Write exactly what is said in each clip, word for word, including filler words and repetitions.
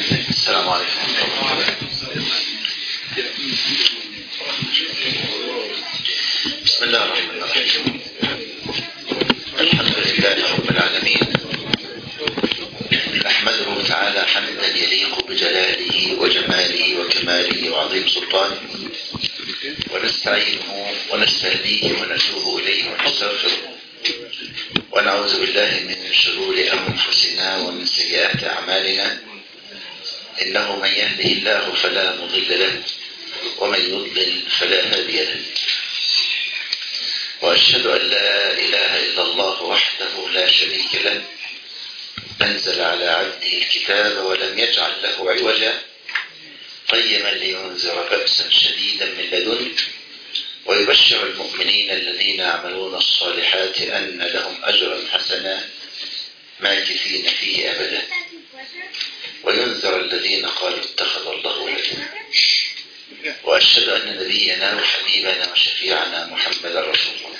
السلام عليكم. بسم الله الرحمن الرحيم. الحمد لله رب العالمين، نحمده تعالى حمدا يليق بجلاله وجماله وكماله وعظيم سلطانه، ونستعينه ونستهديه ونتوب إليه ونستغفره، ونعوذ بالله من شرور أنفسنا ومن سيئات أعمالنا، إنه من يهده الله فلا مضل له ومن يضلل فلا هادي له، وأشهد أن لا إله إلا الله وحده لا شريك له، أنزل على عبده الكتاب ولم يجعل له عوجا، قيما لينذر بأسا شديدا من لدنه، ويبشر المؤمنين الذين يعملون الصالحات أن لهم أجرا حسنا ماكثين فيه أبدا، وينذر الذين قالوا اتخذ الله ولدا. وأشهد أن نبينا وحبيبنا وشفيعنا محمدا رسول الله،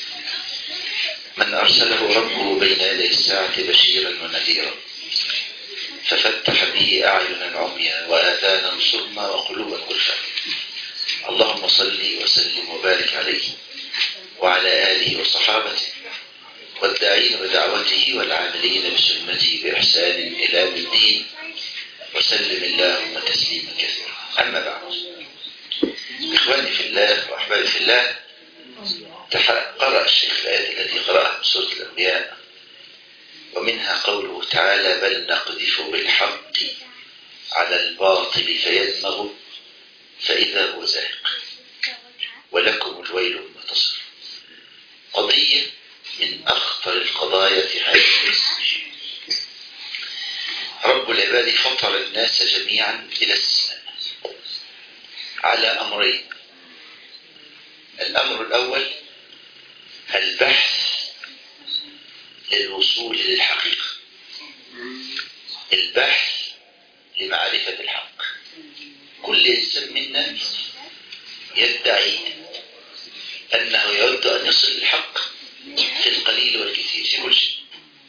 من أرسله ربه بين يدي الساعة بشيرا ونذيرا، ففتح به أعينا عميا وآذانا صما وقلوبا غلفا. اللهم صل وسلم وبارك عليه وعلى آله وصحابته والداعين بدعوته والعاملين بسنته بإحسان إلى الدين، وسلم اللهم تسليما كثيرا. أما بعد، إخواني في الله وأحبابي في الله، قرأ الشيخ الآية التي قرأها من سورة الأنبياء، ومنها قوله تعالى: بل نقذف بالحق على الباطل فيدمغه فإذا هو زاهق ولكم الويل مما تصفون. قضية من أخطر القضايا في حياة الناس. رب العباد فطر الناس جميعا إلى السماء على أمرين: الأمر الأول البحث للوصول للحقيقة، البحث لمعرفة الحق. كل إنسان منا يدعي أنه يود أن يصل للحق في القليل والكثير في كل شيء.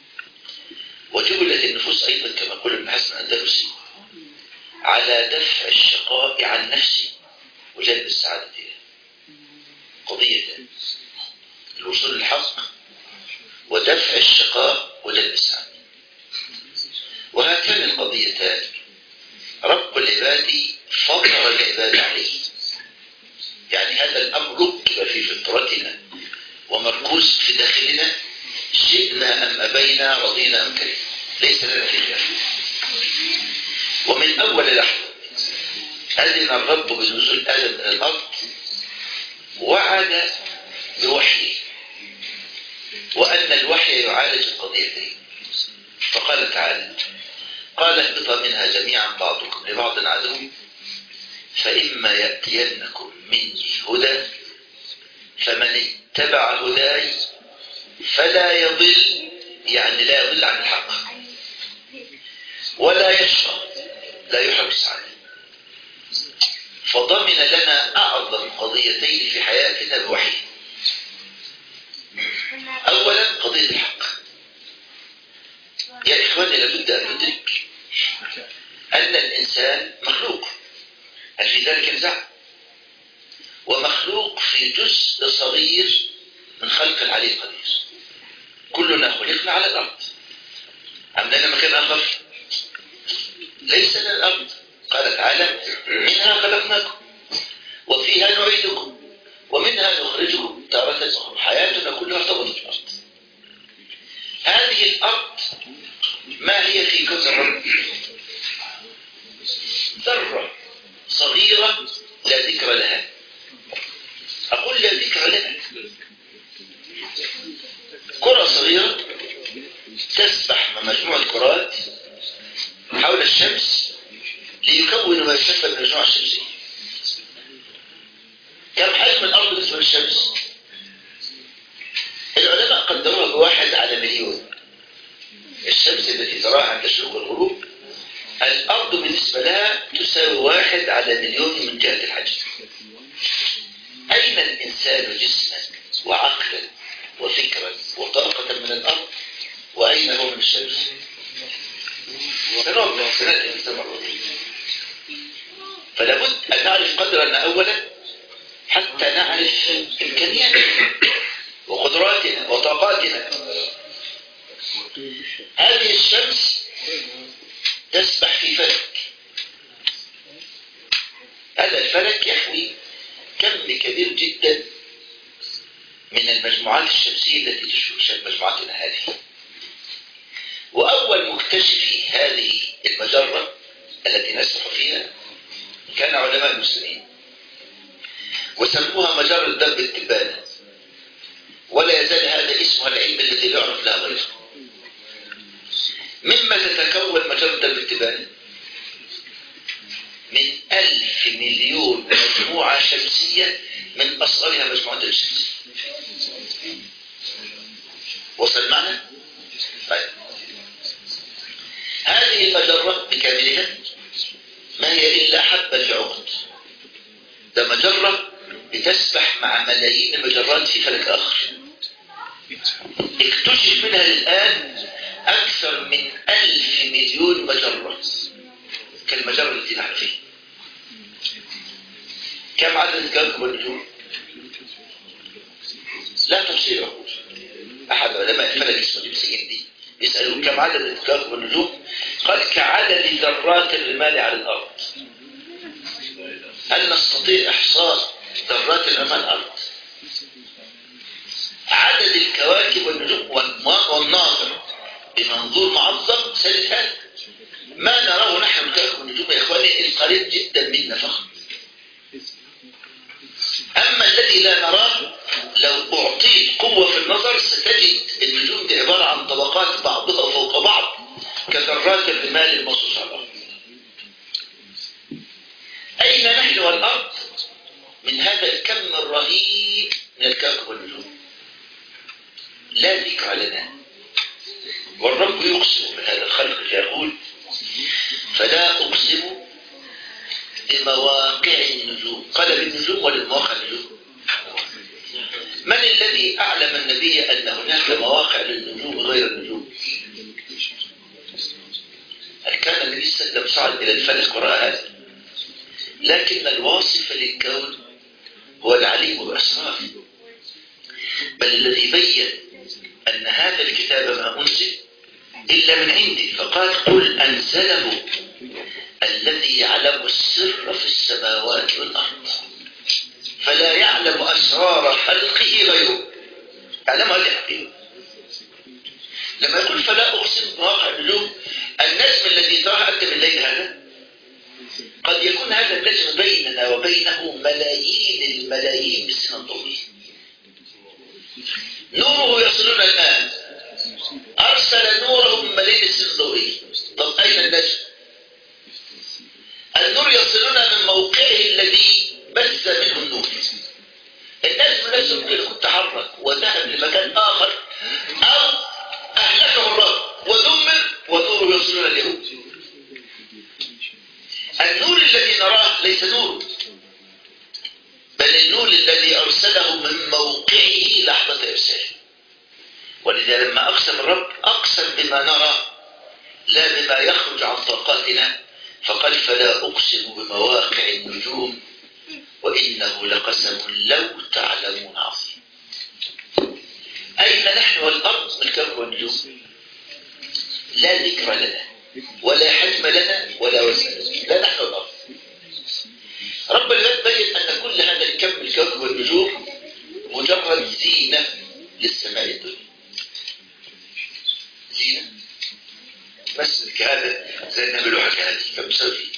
وجبلت النفوس أيضا كما قال ابن حزم الأندلسي على دفع الشقاء عن نفسه وجلب السعادة له. قضيتان: الوصول للحق ودفع الشقاء وجلب السعادة. وهاتان القضيتان رب العباد فطر العباد عليه، يعني هذا الأمر ركب في فطرتنا ومركوز في داخلنا، شئنا أم أبينا، رضينا أم كرهنا، ليس لنا في خلاف. ومن أول لحظة أذن الرب بنزول آدم إلى الأرض، وعد بوحيه، وأن الوحي يعالج القضيتين. فقال تعالى: قال اهبطا منها جميعا بعضكم لبعض عدو، فإما يأتينكم مني هدى فمن اتبع هداي فلا يضل، يعني لا يضل عن الحق، ولا يشقى، لا يحرم السعادة. فضمن لنا أعظم قضيتين في حياتنا بوحي. أولا قضية الحق. يا إخواني، لابد أن ندرك أن الإنسان مخلوق، هل في ذلك نزاع؟ ومخلوق في جزء صغير من خلق العلي القدير. كلنا خلقنا على الأرض، أم لنا مكان آخر؟ ليس لنا الأرض. قال تعالى: منها خلقناكم وفيها نعيدكم ومنها نخرجكم تارة أخرى. حياتنا كلها ارتبطت بالأرض. هذه الأرض ما هي في كون الرب؟ ذرة صغيرة لا ذكر لها. أقول لا ذكر لها. كرة صغيرة تسبح مع مجموعة كرات حول الشمس ليكون ما يسمى بالمجموعة الشمسية. كم حجم الأرض بالنسبة للشمس؟ العلماء قدروها بواحد على مليون. الشمس التي تراها عند الشروق والغروب، الأرض بالنسبة لها تساوي واحد على مليون من جهة الحجم. أين الإنسان جسما وعقلا وفكرا وطاقة من الأرض، وأين هو من الشمس؟ سنوات سنوات المجتمع الوطني. صغيرنا أولا حتى نعرف إمكانياتنا وقدراتنا وطاقاتنا. هذه الشمس تسبح في فلك، هذا الفلك يحوي كم كبير جدا من المجموعات الشمسية التي تشبه مجموعتنا هذه. وأول مكتشفي هذه المجرة التي نسبح فيها كان علماء المسلمين، وسموها مجرة درب التبانة، ولا يزال هذا اسمها العلم الذي لا يعرف له غيره. مما تتكون مجرة درب التبانة؟ من ألف مليون مجموعة شمسية من أصغرها مجموعة الشمس. وصل معنا؟ طيب، هذه المجرة بكاملها ما هي إلا حبة في عقد. ده مجرة بتسبح مع ملايين المجرات في فلك آخر. اكتشف منها الآن أكثر من ألف مليون مجرة كالمجرة التي نحن فيها. كم عدد كواكب والنجوم؟ لا تفصيل عقول. أحد علماء الفلك اسمه جيمس هندي يسألوا كم عدد الكواكب والنجوم؟ قال كعدد ذرات الرمال على الأرض. هل نستطيع إحصاء ذرات الرمال على الأرض؟ عدد الكواكب والنجوم والناظر بمنظور معظم سيد هذا ما نراه نحن الكواكب والنجوم يا إخواني القريب جدا منا فقط. أما الذي لا نراه لو أعطيت قوة في النظر ستجد النجوم دي عبارة عن طبقات بعضها فوق بعض كذرات الرمال المصوصة على الأرض. أين نحن والأرض من هذا الكم الرهيب من الكواكب والنجوم؟ لا ذكر لنا. والرب يقسم من هذا الخلق فيقول فلا أقسم بمواقع النجوم. قال بالنجوم ولا بمواقع النجوم؟ من الذي أعلم النبي أن هناك مواقع للنجوم غير النجوم؟ هل كان النبي صلى الله عليه وسلم صعد إلى الفلك ورأى هذا؟ لكن الواصف للكون هو العليم بأسراره. بل الذي بين أن هذا الكتاب ما أنزل إلا من عندي، فقال قل أنزله الذي يعلم السر في السماوات والأرض فلا يعلم أسرار خلقه غيره. يعلم هذه الحقيقة. لما يقول فلا أقسم بمواقع النجوم، النجم الذي تراه أنت بالليل هذا قد يكون هذا النجم بيننا وبينه ملايين الملايين بالسنة الضوئية. نوره يصلنا الآن، أرسل نوره من ملايين السنة الضوئية. طب أين النجم؟ النور يصلنا من موقعه الذي بث منه النور. النجم نفسه ممكن يكون تحرك وذهب لمكان آخر أو أهلكه الرب ودمر ونوره يصلنا اليوم. النور الذي نراه ليس نور، بل النور الذي أرسله من موقعه لحظة إرساله. ولذا لما أقسم الرب أقسم بما نرى لا بما يخرج عن طاقاتنا، فقال فلا أقسم بمواقع النجوم وإنه لقسم لو تعلمون عظيم. أين نحن والأرض من الكون والنجوم؟ لا ذكر لنا ولا حجم لنا ولا وزن لنا. لا نحن والأرض. رب العباد بين أن كل هذا الكم من الكون والنجوم مجرد زينة للسماء الدنيا. زينة بس كهذا زي النبي لوحك هذه كم بسوي فيه؟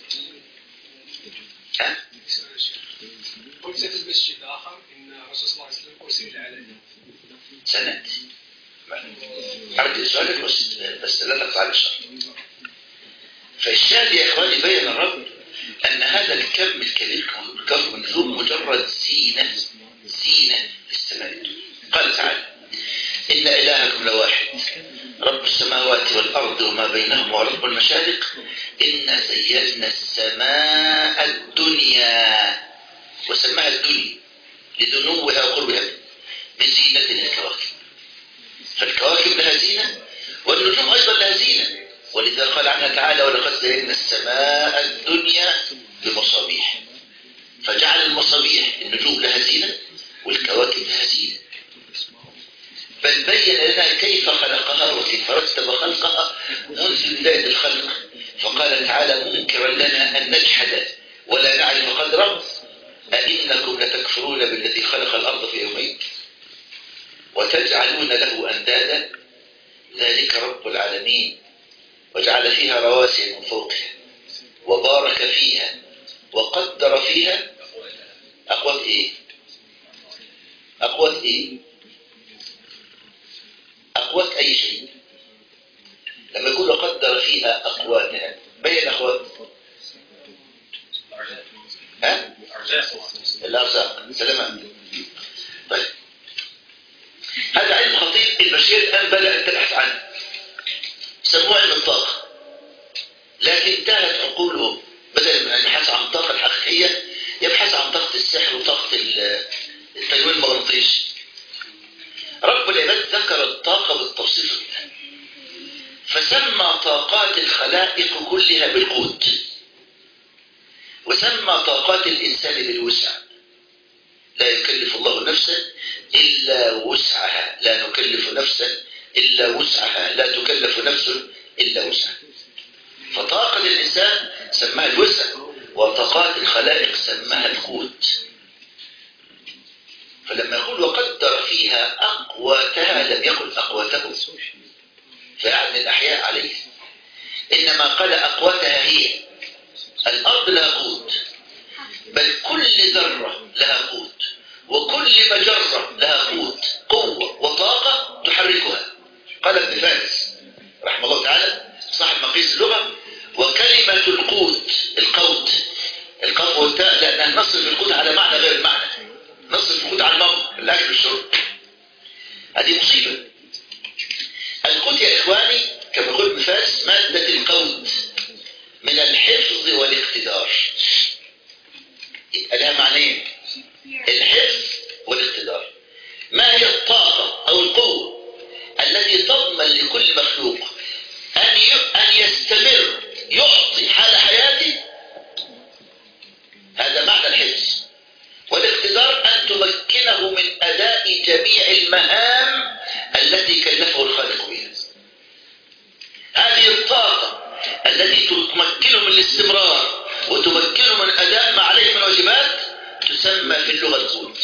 ها؟ قلت في المسجد آخر إن الرسول صلى الله عليه وسلم أرسل العالمين. سنة أرد سؤالك بس بس لا تقطع على الشرط. فالشاهد يا إخواني بين الرب أن هذا الكم الكبير كم النجوم مجرد زينة زينة للسماء الدنيا. قال تعالى إن إلهكم لواحد رب السماوات والأرض وما بينهما ورب المشارق إن زينا السماء الدنيا وسماها الدنيا لدنوها وقربها بزينة الكواكب. فالكواكب لها زينة والنجوم أيضا لها زينة، ولذا قال عنها تعالى ولقد زينا السماء الدنيا بمصابيح. فجعل المصابيح النجوم لها زينة والكواكب لها زينة، بل بين لنا كيف خلقها وكيف رتب خلقها منذ بداية الخلق. فقال تعالى منكرا لنا أن نجحد ولا نعرف قدره أئنكم لتكفرون بالذي خلق الأرض في يومين وتجعلون له أندادا ذلك رب العالمين وجعل فيها رواسي من فوقها وبارك فيها وقدر فيها أقوات إيه؟ أقوات إيه؟ أقوات أي شيء. لما يقول قدر فيها أقواتها بين أقوات ها؟ الأرزاق سلامات. طيب هذا علم خطير البشرية الآن بدأت تبحث عنه، سموه علم الطاقة، لكن انتهت عقولهم بدل من البحث عن الطاقة الحقيقية يبحث عن طاقة السحر وطاقة التنويم المغناطيسي. رب العباد ذكر الطاقة بالتوصيف فسمى طاقات الخلائق كلها بالقوت، وسمى طاقات الإنسان بالوسع. لا يكلف الله نفسا إلا وسعها، لا نكلف نفسا إلا وسعها، لا تكلف نفس إلا وسعها. فطاقة الإنسان سماها الوسع، وطاقات الخلائق سماها القوت. فلما يقول وقدر فيها أقواتها لم يقل أقواته فيعني الأحياء عليه، إنما قال أقواتها هي الأرض لها قوت، بل كل ذرة لها قوت، وكل مجرة لها قوت قوة وطاقة تحركها. قال ابن فارس رحمه الله تعالى صاحب مقيس اللغة وكلمة القوت القوت القاف والتاء لأنها نصرف القوت على معنى غير المعنى، نصرف القوت على الماء الأكل والشرب. هذه مصيبة. القوت يا إخواني كما يقول ابن فارس مادة القوت من الحفظ والاقتدار، يبقى لها معنيين الحفظ والاقتدار. ما هي الطاقة أو القوة التي تضمن لكل مخلوق أن أن يستمر يعطي حال حياته؟ هذا معنى الحفظ. والاقتدار أن تمكنه من أداء جميع المهام التي كلفه الخالق بها. هذه الطاقة التي تمكنه من الاستمرار وتمكنه من أداء ما عليه من واجبات تسمى في اللغة القوت.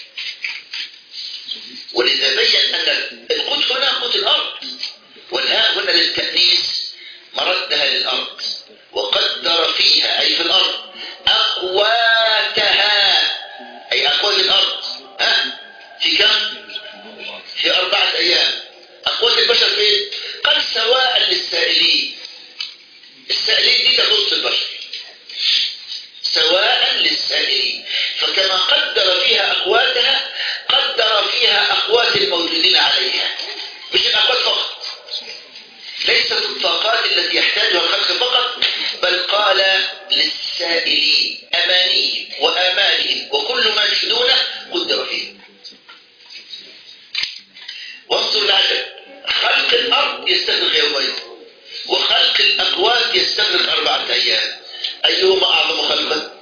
ولذا بين أن القوت هنا قوت الأرض، والهاء هنا للتأنيث مردها للأرض، وقدر فيها أي في الأرض أقواتها أي أقوات الأرض. ها؟ في كم؟ في أربعة أيام. أقوات البشر فين؟ قال سواء للسائلين. السائلين دي تخص البشر سواء للسائلين. فكما قدر فيها أقواتها قدر فيها أقوات الموجودين عليها، مش الأقوات فقط، ليست الطاقات التي يحتاجها الخلق فقط، بل قال للسائلين أمانيهم وآمالهم وكل ما يشهدونه قدر فيه. وانظر العجب، خلق الأرض يستغرق يومين وخلق الأقوات يستغرق أربعة أيام، أيهما أعظم خلقا؟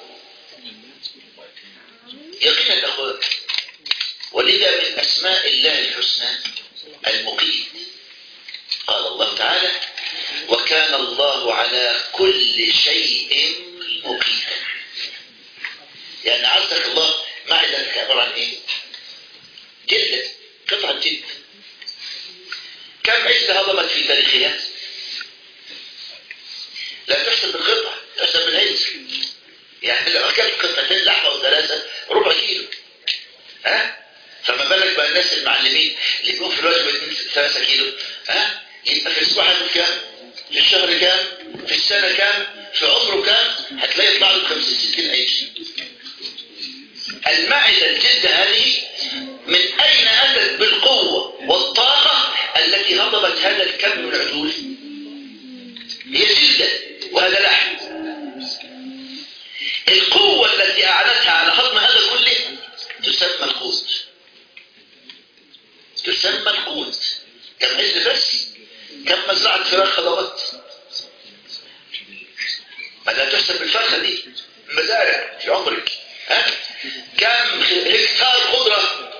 يقينا أخوات. ولذا من أسماء الله الحسنى المقيت. قال الله تعالى وكان الله على كل شيء مقيتا. يعني عزك الله معدتك عبارة عن ايه؟ جلد، قطعة جلد. كم عجلة هضمت في تاريخها؟ لا تحسب بالقطعة، تحسب بالعجل. يعني لو أكلت قطعتين لحمة وثلاثة ربع كيلو. ها؟ فما بالك بقى الناس المعلمين اللي يكون في الوجبة ثلاثة كيلو. ها؟ يبقى في الأسبوع هياكل كام؟ في الشهر كام؟ في السنة كام؟ في عمره كام؟ هتلاقي يطلع له خمسين ستين عيش. المعدة الجلد هذه من أين أتت بالقوة والطاقة التي هضمت هذا الكم من العجول؟ هي جلدة وهذا لحم. القوة التي أعانتها على هضم هذا كله تسمى القوت. تسمى القوت. كم عجل بس؟ كم مزرعة فراخ هضمت؟ ما لا تحسب بالفرخة دي مزارع في عمرك. ها؟ كم هكتار خضرة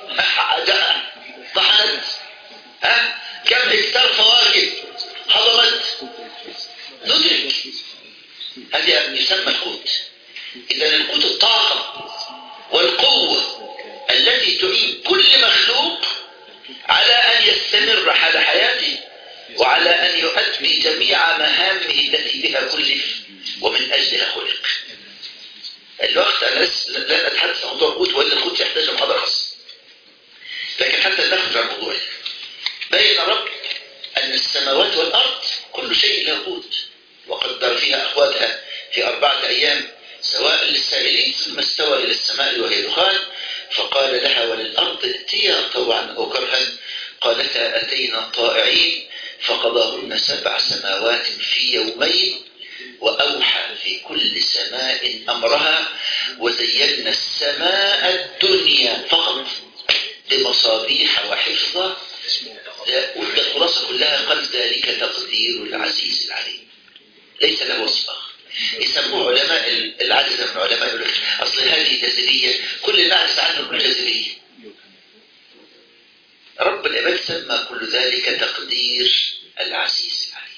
طحنت؟ ها؟ كم هكتار فواكه هضمت؟ ندرك هذا يسمى القوت. إذا القوت الطاقة والقوة التي تعين كل مخلوق على أن يستمر حال حياته وعلى أن يؤدي جميع مهامه التي بها كلف ومن أجلها خلق. الوقت أنا لن أتحدث عن موضوع القوت وإلا القوت يحتاج محاضرة خاصة، لكن حتى نخرج عن موضوعه. بين رب أن السماوات والأرض كل شيء له قوت، وقدر فيها أقواتها في أربعة أيام سواء للسائلين، ثم استوى إلى السماء وهي دخان فقال لها وللأرض ائتيا طوعا أو كرها قالتا أتينا طائعين فقضاهن سبع سماوات في يومين وأوحى في كل سماء أمرها وزينا السماء الدنيا فقط بمصابيح وحفظا. والخلاصة كلها قال ذلك تقدير العزيز العليم، ليس له وصف آخر. يسموه علماء العجز من علماء يقول لك أصل هذه جاذبية، كل الناس عنه كل جاذبية. رب العباد سمى كل ذلك تقدير العزيز العليم.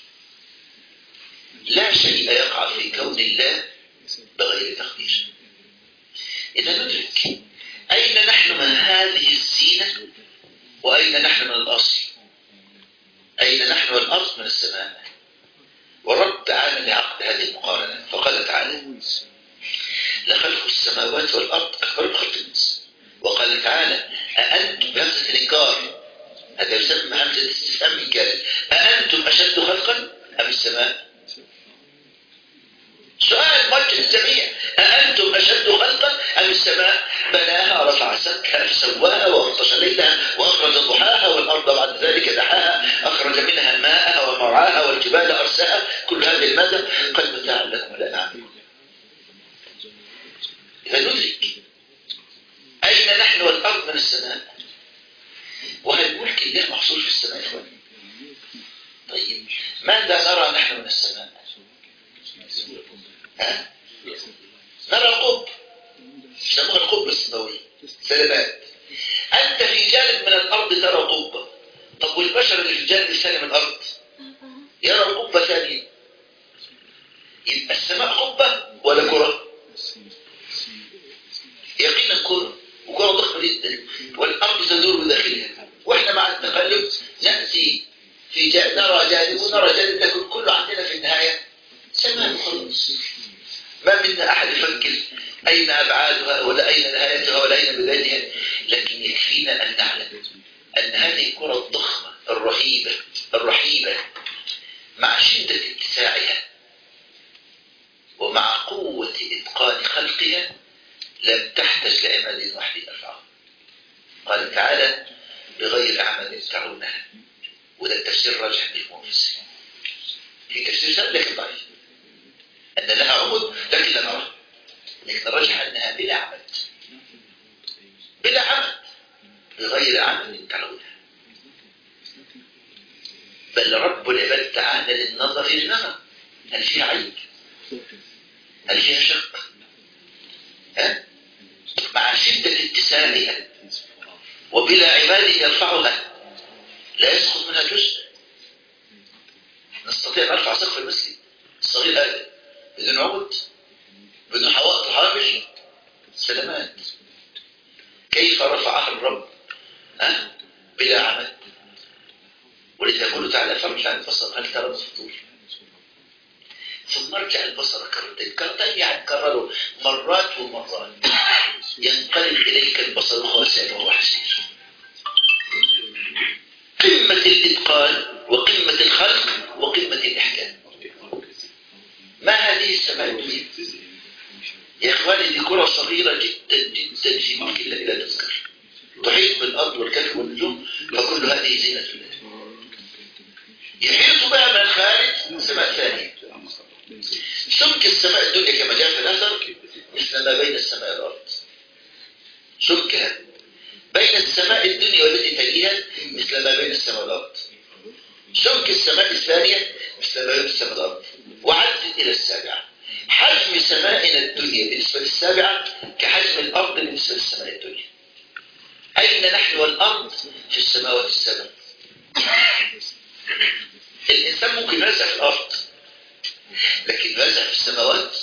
لا شيء يقع في كون الله بغير تقدير. إذا ندرك أين نحن من هذه الزينة وأين نحن من الأصل. أين نحن والأرض من السماء. والرب تعالى لعقد هذه المقارنة فقال تعالى لخلق السماوات والأرض أكبر من خلق الناس. وقال تعالى أأنتم بهمزة الإنكار، هذا يسمى همزة استفهام إنكاري، أأنتم أشد خلقا أم السماء؟ سؤال موجه للجميع، أأنتم أشد خلقا أم السماء؟ بناها رفع سمكها فسواها وأغطش ليلها وأخرج ضحاها والأرض بعد ذلك دحاها أخرج منها ماءها ومرعاها والجبال أرساها كل هذه المادة قد متاع لكم ولا أعمل. إذا ندرك أين نحن والأرض من السماء. وهل ملك الله محصور في السماء إخواني؟ طيب ماذا نرى نحن من السماء؟ ها؟ نرى القطب، يسموها القطب السماوي سلامات. أنت في جانب من الأرض ترى قطبة، طب والبشر اللي في الجانب الثاني من الأرض يرى قطبة ثانية. يبقى السماء قطبة ولا كرة؟ يقينا كرة، وكرة ضخمة جدا، والأرض تدور بداخلها، وإحنا مع التقلب نأتي في جانب نرى جانب ونرى جانب، لكن كله عندنا في النهاية سماء خلاص. ما منا أحد يفكر أين أبعادها ولا أين نهايتها ولا أين بدايتها، لكن يكفينا أن نعلم أن هذه الكرة الضخمة الرهيبة الرحيبة مع شدة اتساعها ومع قوة إتقان خلقها لم تحتج لعماد واحد يرفعها. قال تعالى بغير عمل تعونها، وده التفسير راجح بالمفسرين. في تفسير سهل لكن ضعيف أن لها عمود لكن لا نراه، لكن الراجح أنها بلا عمد بلا عمد بغير عمل تعونها. بل رب العباد تعالى للنظر للنظر، هل فيها عيب؟ هل فيها شق؟ ها؟ مع شدة اتساعها وبلا عباد يرفعها لا يسقط منها جزء. نستطيع نرفع سقف المسجد الصغير هذا بدون عمود بدون حوائط هامش سلامات. كيف رفعها الرب ها؟ بلا عمد. ولذا يقول تعالى فارجع البصر هل ترى الفطور ثم ارجع البصر كرتين. كرتين يعني كرره مرات ومرات ينقلب إليك البصر خاسئا وهو حسير. قمة الإتقان وقمة الخلق وقمة الإحكام. ما هذه السماء الدنيا يا إخواني؟ دي كرة صغيرة جدا جدا في ملك الله لا تذكر، تحيط بالأرض والكلب والنجوم، فكل هذه زينة الله. يحيط بها من الخارج سماء ثانية. سمك السماء الدنيا كما جاء في الأثر مثل ما بين السماء والأرض. سمكها بين السماء الدنيا والتي تليها مثل ما بين السماء والأرض. سمك السماء الثانية مثل ما بين السماء والأرض. وعدت إلى السابعة. حجم سمائنا الدنيا بالنسبة للسابعة كحجم الأرض بالنسبة للسماء الدنيا. أين نحن والأرض في السماوات السبع؟ الإنسان ممكن ينزع في الأرض لكن ينزع في السماوات.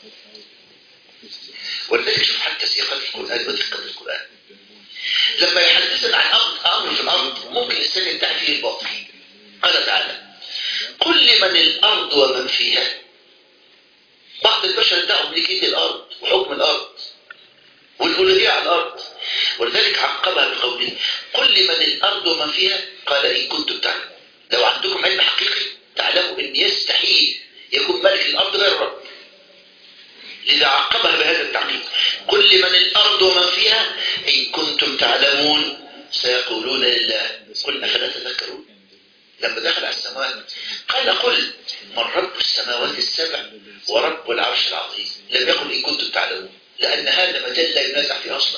ولذلك شوف حتى سياقات القرآن ودقة القرآن لما يحدثنا عن أمر في الأرض ممكن الإنسان يدعي فيه الباطل. قال تعالى كل من الأرض ومن فيها. بعض البشر ادعوا ملكية الأرض وحكم الأرض والألوهية على الأرض، ولذلك عقبها بقوله كل من الأرض ومن فيها قال إن كنتم تعلمون. لو عندكم علم حقيقي تعلموا أن يستحيل يكون ملك الأرض غير الرب، لذا عقبها بهذا التعقيب كل من الأرض ومن فيها إن كنتم تعلمون سيقولون لله قل أفلا تذكرون. لما دخل على السماوات قال قل من رب السماوات السبع ورب العرش العظيم، لم يقل إن كنتم تعلمون لأن هذا مجال لا ينازع فيه أصلا،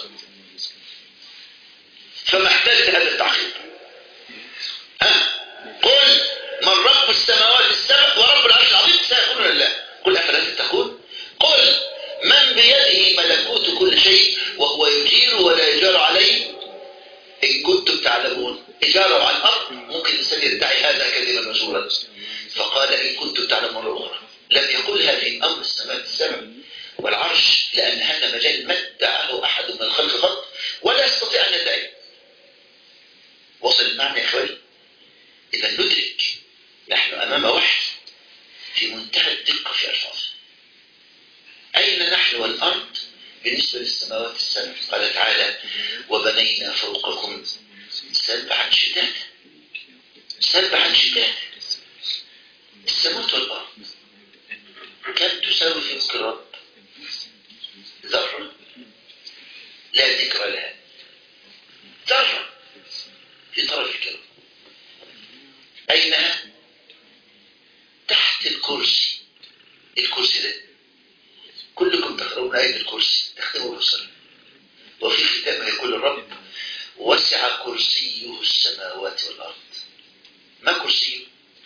فما احتاج هذا التعقيب. ها قل من رب السماوات السبع ورب العرش العظيم سيقولون لله قل أفلا تتقون. قل من بيده ملكوت كل شيء وهو يجير ولا يجار عليه إن كنتم تعلمون. إجارة على الأرض ممكن الإنسان يدعي هذا كذبا مزورا، فقال إن كنتم تعلمون مرة أخرى. لم يقلها في أمر السماوات السبع والعرش لأن هذا مجال ما ادعاه أحد من الخلق قط ولا يستطيع أن يدعي. وصل المعنى يا إخواني؟ إذا ندرك نحن أمام وحي في منتهى الدقة في ألفاظه. أين نحن والأرض بالنسبة للسماوات السبع؟ قال تعالى وبنينا فوقكم سبعا شدادا. سبعا شدادا. السماوات والأرض كم تساوي في ملك الرب؟ ذرة لا ذكر لها، ذرة في طرف الكون. أينها؟ تحت الكرسي. الكرسي ده كلكم تقرؤون آية الكرسي تختموا بالصلاة وفي ختامها يقول الرب وسع كرسيه السماوات والأرض. ما كرسيه؟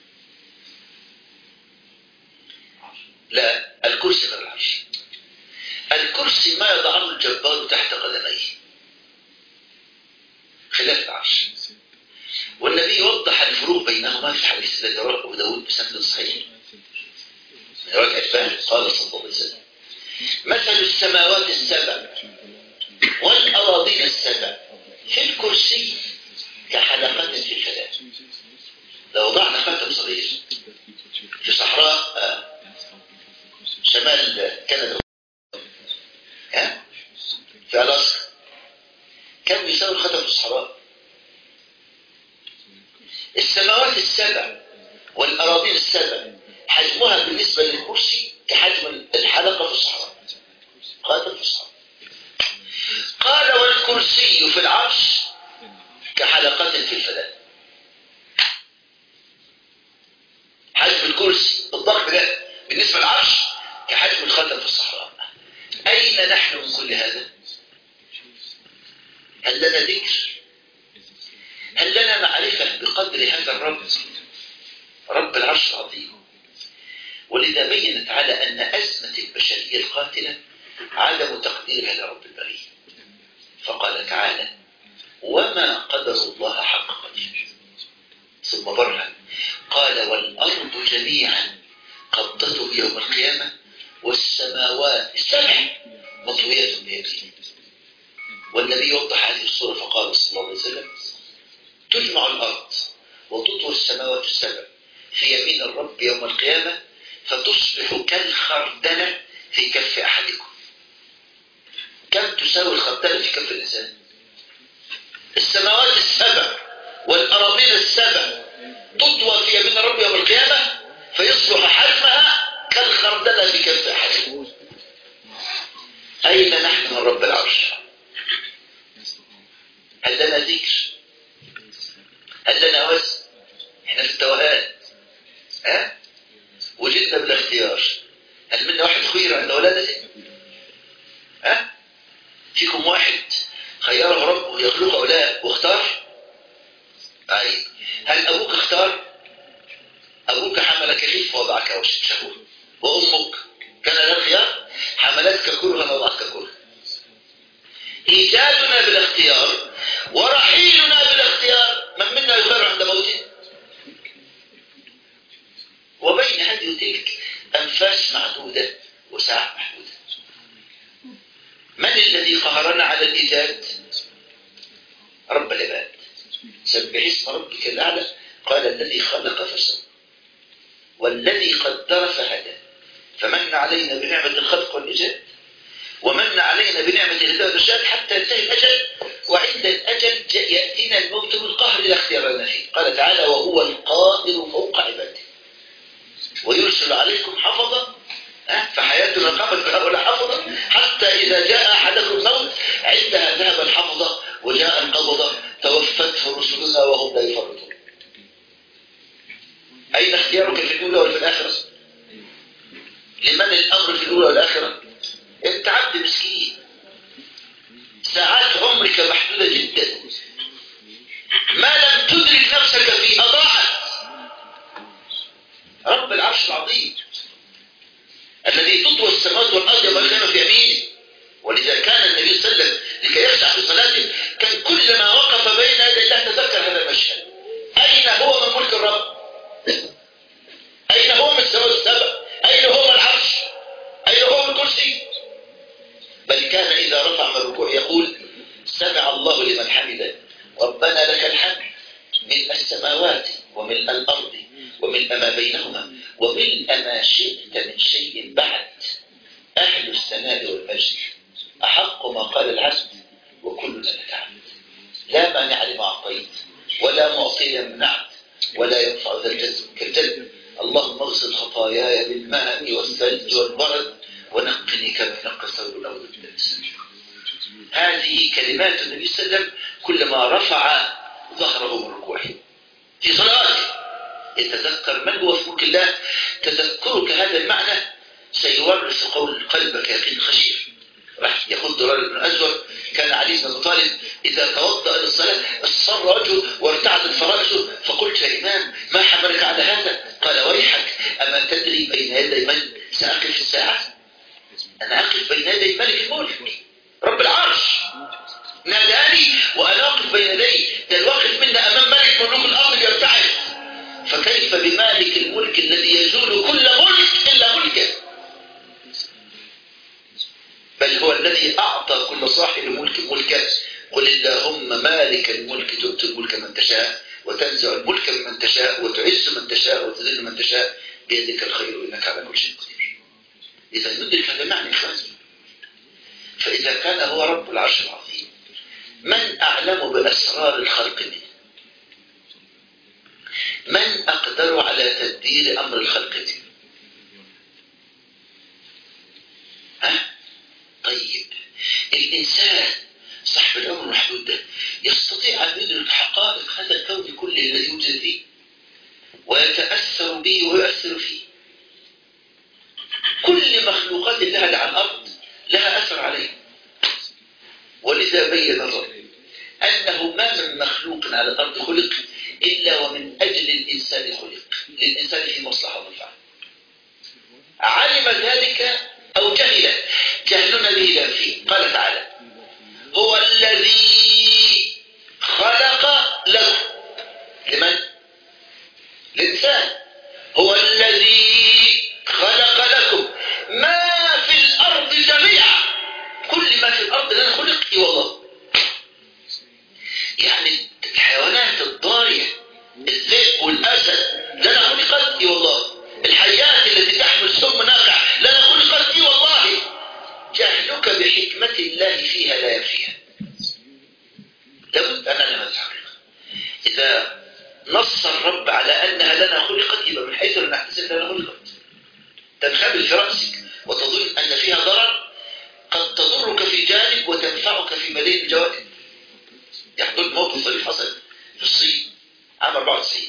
لا، الكرسي غير العرش. الكرسي ما يضعه الجبار تحت قدميه خلاف العرش، والنبي يوضح الفروق بينهما في الحديث الذي رواه أبو داود بسند صحيح من رواية عتبان قال صلى الله عليه وسلم مثل السماوات السبع والأراضين السبع في الكرسي كحلقة في الفلاة. لو وضعنا خاتم صغير في صحراء شمال كندا ها في ألاسكا كم يساوي الخاتم في الصحراء؟ السماوات السبع والأراضين السبع حجمها بالنسبة للكرسي كحجم الحلقة في الصحراء، خاتم في الصحراء. قال والكرسي في العرش كحلقة في الفلاة. حجم الكرسي الضخم ده بالنسبة للعرش كحجم الخاتم في الصحراء. أين نحن من كل هذا؟ هل لنا ذكر؟ هل لنا معرفة بقدر هذا الرب رب العرش العظيم؟ ولذا بين تعالى أن أزمة البشرية القاتلة عدم تقديرها لرب البرية، فقال تعالى وما قدر الله حق قدره. ثم برهن قال والأرض جميعا قبضته يوم القيامة والسماوات السبع مطوية بيده. والنبي يوضح هذه الصورة فقال صلى الله عليه وسلم تجمع الأرض وتطوى السماوات السبع في يمين الرب يوم القيامة فتصبح كالخردلة في كف أحدكم. كم تساوي الخردلة في كف الإنسان؟ السماوات السبع والأراضين السبع تطوى في يمين الرب يوم القيامة فيصبح حجمها كالخردلة في كف أحدكم. أين نحن من رب العرش؟ هل لنا ذكر؟ هل لنا وزن؟ احنا في التوهان ها؟ وجدنا بالاختيار. هل منا واحد خير عند ولادته؟ ها؟ فيكم واحد خيره ربه يخلق أولاد واختار؟ طيب هل أبوك اختار؟ أبوك حملك خف ووضعك شهور، وأمك كان لها الخيار؟ حملتك كرها ووضعتك كرها. إيجادنا بالاختيار ورحيلنا بالاختيار. من منا يغير عند موته؟ وبين هذه وتلك أنفاس معدودة وساعات محدودة. من الذي قهرنا على الإيجاد؟ رب العباد. سبح اسم ربك الأعلى. قال الذي خلق فسوى والذي قدر فهدى. فمن علينا بنعمة الخلق والإيجاد، ومن علينا بنعمة الهداية والإرشاد حتى ينتهي الأجل. وعند الأجل يأتينا الموت بالقهر لا اختيار لنا فيه. قال تعالى: وهو القاهر فوق عباده ويرسل عليكم حفظا. فحياتنا قامت بهؤلاء حفظا حتى إذا جاء أحدكم الموت عندها ذهب الحفظة وجاء القبضة توفته رسلنا وهم لا يفرطون. أين اختيارك في الأولى وفي الآخرة؟ لمن الأمر في الأولى والآخرة؟ أنت عبد مسكين، ساعات عمرك محدودة جدا، ما لم تدرك نفسك فيه أضاعت. رب العرش العظيم الذي تطوى السماوات والأرض وما كان في يمينه. ولذا كان النبي صلى الله عليه وسلم لكي يخشع في صلاته كان كلما وقف بين يدي الله تذكر هذا المشهد. أين هو من ملك الرب؟ أين هو من السماوات السبع؟ أين هو من العرش؟ أين هو من الكرسي؟ بل كان إذا رفع من الركوع يقول: سمع الله لمن حمده ربنا لك الحمد ملء السماوات وملء الأرض وملء ما بينهما وملء ما شئت من شيء بعد. أهل الثناء والمجد أحق ما قال العبد وكلنا لك عبد. لا مانع لما أعطيت ولا معطي لما منعت ولا ينفع ذا الجد كالجد. اللهم اغسل خطاياي بالماء والثلج والبرد ونقني كما ينقى الثوب الأبيض من الدنس. هذه كلمات النبي صلى الله عليه وسلم كلما رفع ظهره من ركوعه في صلاته يتذكر من هو في ملك الله. تذكرك هذا المعنى سيورث قول قلبك يقين خشير. راح يقول ضرار بن أزور: كان علي بن أبي طالب إذا توضأ للصلاة اصفر وجهه وارتعدت فرائسه، فقلت: يا إمام ما حملك على هذا؟ قال: ويحك، أما تدري بين يدي من سأقف الساعة؟ أنا أقف بين يدي ملك الملك رب العرش ناداني وأنا أقف بين يديه. ده الواقف منا أمام ملك ملوك الأرض يرتعد، فكيف بمالك الملك الذي يزول كل ملك إلا ملكه؟ بل هو الذي أعطى كل صاحب ملك ملكه. قل اللهم مالك الملك تؤتي الملك من تشاء وتنزع الملك ممن تشاء وتعز من تشاء وتذل من تشاء بيدك الخير إنك على كل شيء قدير. إذا ندرك هذا المعنى إخواني. فإذا كان هو رب العرش العظيم من أعلم بأسرار الخلق منه؟ من أقدر على تدبير أمر الخلق منه؟ ها؟ طيب الإنسان صاحب العمر المحدود ده يستطيع أن يدرك حقائق هذا الكون كله الذي يوجد فيه ويتأثر به ويؤثر فيه؟ كل مخلوقات الله على الأرض لها أثر عليه. ولذا بين الرب أنه ما من مخلوق على الأرض خلق إلا ومن أجل الإنسان خلق، للإنسان في مصلحة ومنفعة. علم ذلك أو جهل، جهلنا به لا فيه. قال تعالى: هو الذي خلق لكم. لمن؟ الإنسان. هو الذي خلق لكم ما في الأرض جميعا. كل ما في الأرض لنا خلق. إي والله. يعني الحيوانات الضارية الذئب والأسد لنا خلقت. إي والله. الحيات التي تحمل سم ناقع لنا خلقت. إي والله. جهلك بحكمة الله فيها لا يفيها. لابد أننا نتحقق. إذا نص الرب على أنها لنا خلقت يبقى من حيث لنا نحتسب لنا خلقت. تنخبل في رأسك وتظن أن فيها ضرر قد تضرك في جانب وتنفعك في ملايين الجوانب. يحضر موقف ظريف حصل في الصين عام أربعة وتسعين.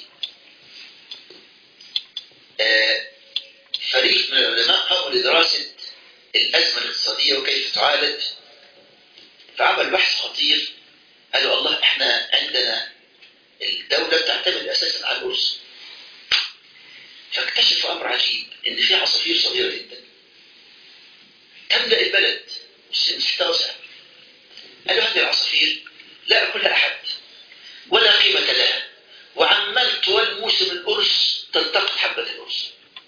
آه فريق من العلماء قاموا لدراسة الأزمة الاقتصادية وكيف تعالج، فعمل بحث خطير. قالوا: الله، احنا عندنا الدولة تعتمد أساسا على الأرز. فاكتشفوا أمر عجيب، إن في عصافير صغيرة جدا تملأ البلد مساحتها واسعة. قال له هذه العصافير لا يأكلها أحد ولا قيمة لها، وعمال طوال موسم الأرز تلتقط حبة الأرز.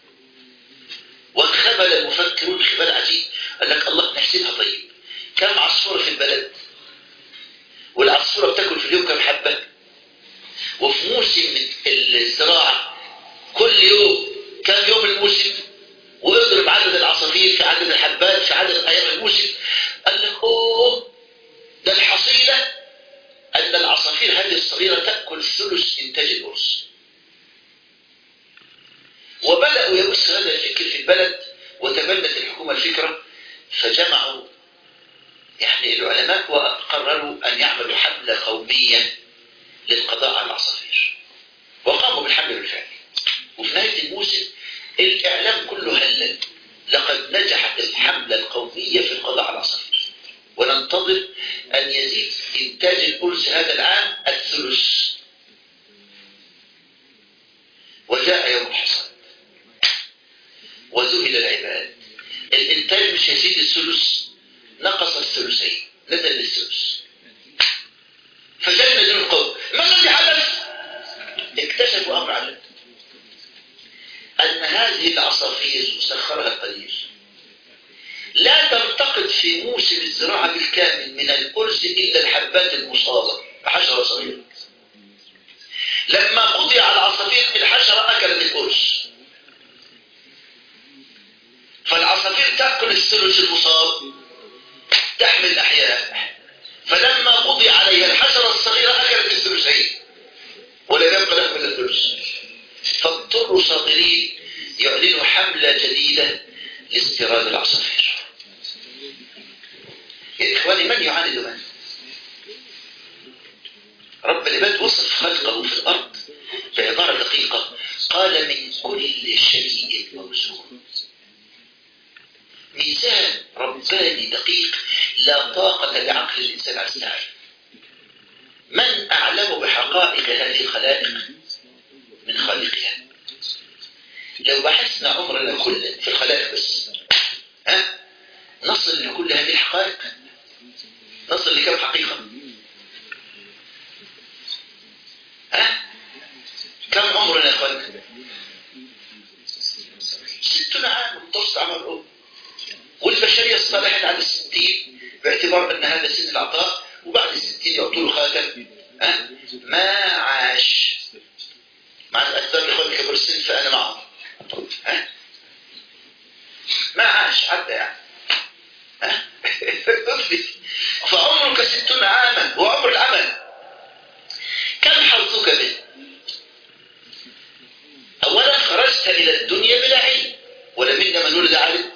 وانخبل المفكرون خبال عجيب، قال لك الله نحسبها طيب، كم عصفورة في البلد؟ والعصفورة بتاكل في اليوم كم حبة؟ وفي موسم الزراعة كل يوم كم يوم الموسم؟ واضرب عدد العصافير في عدد الحبات في عدد أيام الموسم. قال لك أوه، ده الحصيلة أن العصافير هذه الصغيرة تأكل ثلث إنتاج الأرز. وبدأوا يبثوا هذا الفكر في البلد، وتبنت الحكومة الفكرة، فجمعوا يعني العلماء وقرروا أن يعملوا حملة قومية للقضاء على العصافير، وقاموا بالحملة بالفعل. وفي نهاية الموسم الإعلام كله هلل، لقد نجحت الحملة القومية في القضاء على العصافير، وننتظر أن يزيد إنتاج الأرز هذا العام الثلث. وجاء يوم الحصاد وذهل العباد، الإنتاج مش يزيد الثلث، نقص الثلثين، نزل للثلث. فجاء نزول القوم، ما الذي حدث؟ اكتشفوا أمر عجيب، أن هذه العصافير سخرها القدير لا تلتقط في موسم الزراعة بالكامل من الأرز إلا الحبات المصابة، حشرة صغيرة. لما قضي على العصافير الحشرة أكلت الأرز، فالعصافير تأكل الثلث المصاب تحمل الأحياء، فلما قضي عليها الحشرة الصغيرة أكلت الثلثين ولا يبقى لها من الثلث. فاضطروا صابرين يعلنوا حملة جديدة لاستيراد العصافير. يا إخواني، من يعاند من؟ رب العباد وصف خلقه في الأرض بعبارة دقيقة، قال من كل شيء موزون. ميزان رباني دقيق لا طاقة لعقل الإنسان على السعي. من أعلم بحقائق هذه الخلائق من خالقها؟ لو بحثنا عمرنا كله في الخلائق بس، ها نصل لكل هذه الحقائق؟ نصل لكم حقيقة؟ ها كم عمرنا يا اخوانا؟ ستون عام متوسط عمر الأم، والبشرية اصطلحت على الستين باعتبار أن هذا سن العطاء، وبعد الستين يعطوا له خاتم. ها ما عاش مع الأسباب يا كبر السن فأنا معه. ها ما عاش عدى يعني. ها فعمرك ستون عاما وعمر العمل كم حظك به؟ أولا خرجت إلى الدنيا بلا علم، ولمنا من ولد عالم.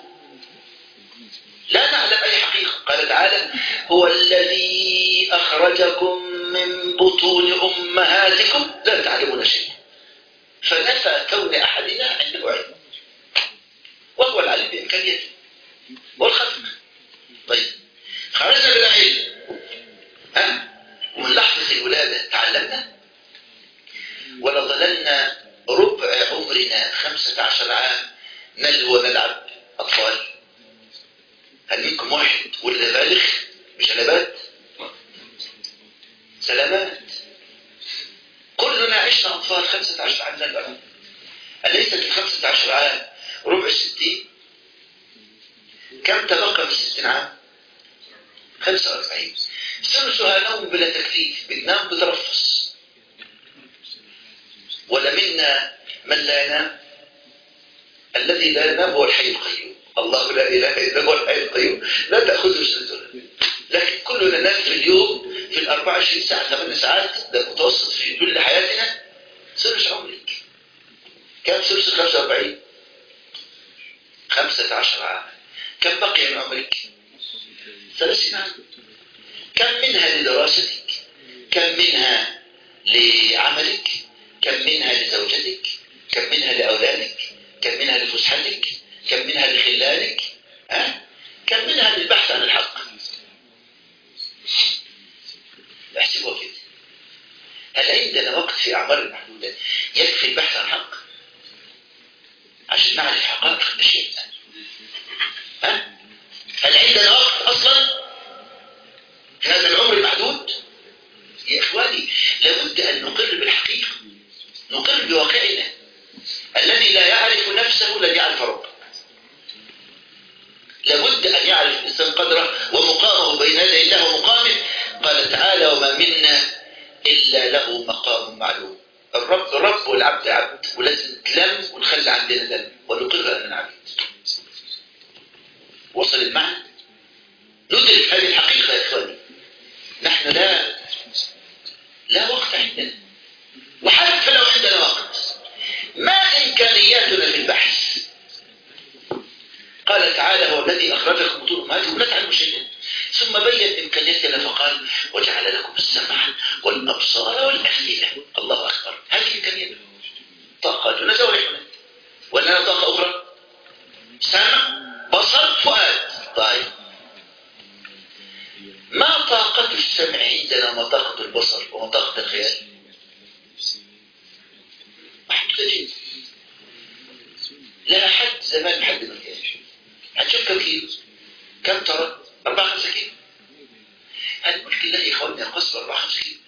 لا نعلم أي حقيقة. قال تعالى هو الذي أخرجكم من بطون أمهاتكم لا تعلمون شيء، فنفى كون أحدنا عنده علم، وهو العلم بإمكانيته والخلق. طيب خرجنا بلا علم، ها ومن لحظة الولادة تعلمنا، ولا ظللنا ربع عمرنا خمسة عشر عام نلهو ونلعب أطفال؟ هل منكم واحد ولد بالغ بجلبات؟ سلامات. كلنا عشنا أطفال خمسة عشر عام نلعب. أليست الخمسة عشر عام ربع الستين؟ كم تبقى من ستين عام؟ خمسة وأربعين. ثلثها نوم بلا تكليف، بتنام بترفص. ولا منا من لا ينام؟ الذي لا ينام هو الحي القيوم، الله لا إله إلا هو الحي القيوم لا تأخذه سنة. لكن كلنا ننام في اليوم في الأربع وعشرين ساعة ثمان ساعات، ده متوسط في كل حياتنا. ثلث عمرك كم؟ ثلث خمسة وأربعين، خمسة عشر عام. كم بقي من عمرك؟ ثلاثين عام. كم منها لدراستك؟ كم منها لعملك؟ كم منها لزوجتك؟ كم منها لأولادك؟ كم منها لفسحتك؟ كم منها لخلانك؟ ها؟ كم منها للبحث عن الحق؟ احسبوا كده. هل عندنا وقت في أعمار المحدودة يكفي البحث عن الحق عشان نعرف حقائق الأشياء؟ ها؟ أصلا في هذا العمر المحدود؟ يا إخواني لابد أن نقر بالحقيقة، نقر بواقعنا. الذي لا يعرف نفسه لن يعرف ربه. لابد أن يعرف الإنسان قدره ومقامه بين يدي الله ومقامه. قال تعالى وما منا إلا له مقام معلوم. الرب رب والعبد عبد، ولازم تلم ونخلي عندنا دم ونقر أننا عبد. وصل المعنى؟ ندرك هذه الحقيقة يا إخواني. نحن لا لا وقت عندنا، وحتى لو عندنا وقت ما إمكانياتنا في البحث. قال تعالى هو الذي أخرجكم من بطون أمهاتكم لا تعلمون شيئا ثم بين إمكانياتنا فقال وجعل لكم السمع والأبصار والأفئدة. الله أكبر. هذه إمكانياتنا، طاقاتنا جوارحنا، ولا طاقة أخرى؟ سمع بصر فؤاد. طيب ما طاقة السمع عندنا وما طاقة البصر وما طاقة الخيال؟ محدودة جدا. لا حد زمان حد ما كانش. هتشوف كم كيلو؟ كم ترى؟ أربعة خمسة كيلو. هل ملك الله يا إخواننا يقصر أربعة خمسة كيلو؟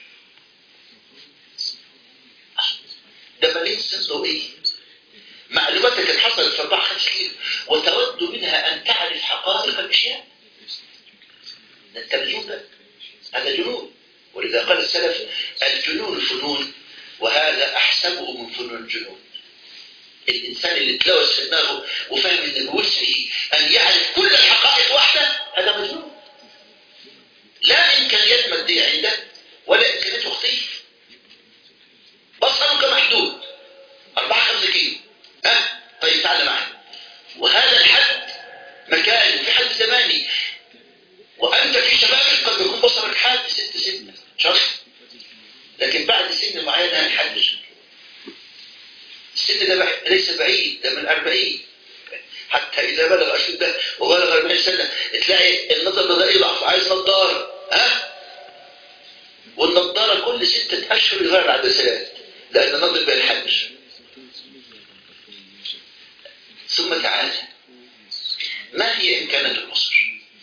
ده ملايين سنة ضوئية. معلوماتك اللي حصلت في أربعة خمسة كيلو وتود منها أن تعرف حقائق الأشياء. ده أنت مجنون، ده هذا جنون. ولذا قال السلف الجنون فنون وهذا أحسبه من فنون الجنون. الإنسان اللي تلوث في دماغه وفهم أن بوسعه أن يعرف كل الحقائق وحده هذا مجنون. لا إمكانيات مادية عنده ولا إمكانيات وقتية. بصرك محدود أربعة خمسة كيلو. أه؟ طيب تعال معي. وهذا الحد مكاني في حد زماني، وأنت في شبابك قد يكون بصرك حاد ست ستة شهر، لكن بعد سن معين هنحدش. السن ده ليس بعيد، ده من أربعين حتى إذا بلغ أشده وبلغ أربعين سنة تلاقي النظر ده يضعف، عايز نظارة. ها؟ والنظارة كل ستة أشهر يغير العدسات لأن النظر بينحدش. ثم تعالى ما هي إمكانات البصر؟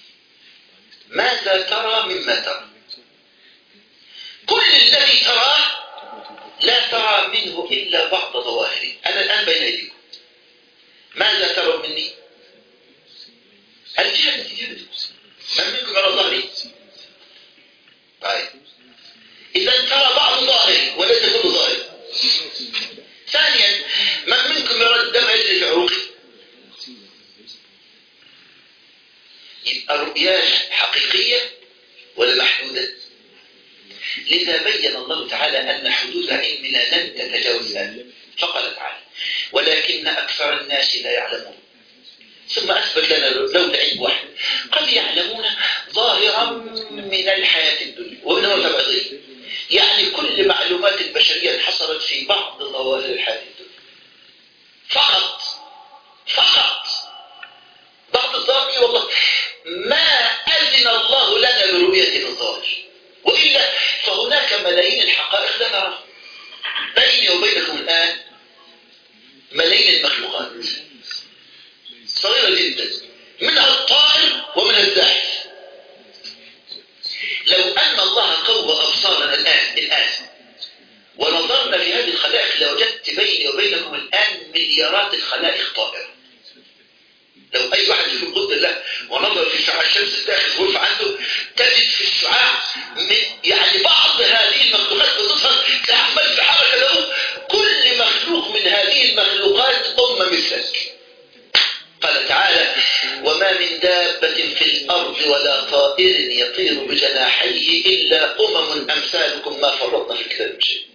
ماذا ترى مما ترى؟ كل الذي تراه لا ترى منه إلا بعض ظواهره. أنا الآن بين أيديكم، ماذا ترى مني؟ الجهة التي جبتكم. من منكم يرى ظهري؟ طيب إذا ترى بعض ظاهري وليس كل ظاهري. ثانيا من منكم يرى الدم يجري في عروقي؟ يبقى رؤياه حقيقية ولا محدودة؟ لذا بين الله تعالى أن حدود علمنا لن تتجاوز ذلك. فقال تعالى ولكن أكثر الناس لا يعلمون. ثم أثبت لنا لو علم واحد قد يعلمون ظاهرا من الحياة الدنيا وإنه تبعضيه، يعني كل معلومات البشرية انحصرت في بعض ظواهر الحياة الدنيا فقط. فقط بعض الظاهر. والله ما أذن الله لنا برؤية الظاهر، وإلا فهناك ملايين الحقائق لا نراها. بيني وبينكم الآن ملايين المخلوقات صغيرة جدا، منها الطائر ومنها الزاحف. لو أن الله قوى أبصارنا الآن الآن ونظرنا في هذه الخلائق لوجدت بيني وبينكم الآن مليارات الخلائق طائرة. لو أي واحد يشوف قدر الله ونظر في شعاع الشمس الداخل غرفة عنده تجد في الشعاع يعني بعض هذه المخلوقات بتظهر كأعمال في حركة له. كل مخلوق من هذه المخلوقات أمة مثلك. قال تعالى وما من دابة في الأرض ولا طائر يطير بجناحيه إلا أمم أمثالكم ما فرطنا في الكتاب من شيء.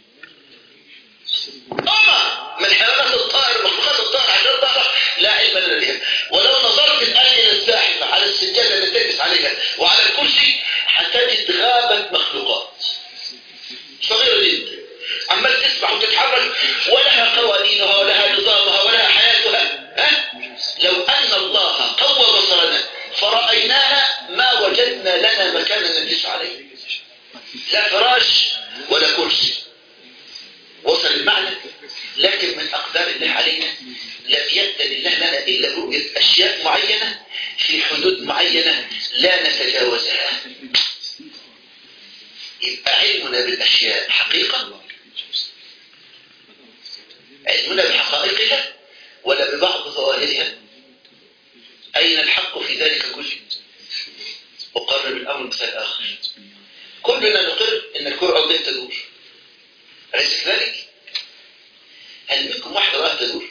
أمم من حيوانات الطائر مخلوقات الطائر عشان تعرف لا علم لنا بها. ولو نظرت الآن إلى الزاحفة على السجادة التي تجلس عليها وعلى الكرسي هتجد غابة مخلوقات صغيرة جدا عمال تسبح وتتحرك ولها قوانينها ولها نظامها ولها حياتها. أه؟ لو أن الله قوى بصرنا فرأيناها ما وجدنا لنا مكانا نجلس عليه، لا فراش ولا كرسي. وصل المعنى؟ لكن من أقدار الله علينا لم يأذن الله لنا إلا رؤية أشياء معينة في حدود معينة لا نتجاوزها. يبقى علمنا بالأشياء حقيقة، علمنا بحقائقها ولا ببعض ظواهرها؟ أين الحق في ذلك كله؟ أقرب الأمر مثال آخر، كلنا نقر أن الكرة الأرضية تدور، أليس كذلك؟ هل منكم واحد رأى تدور؟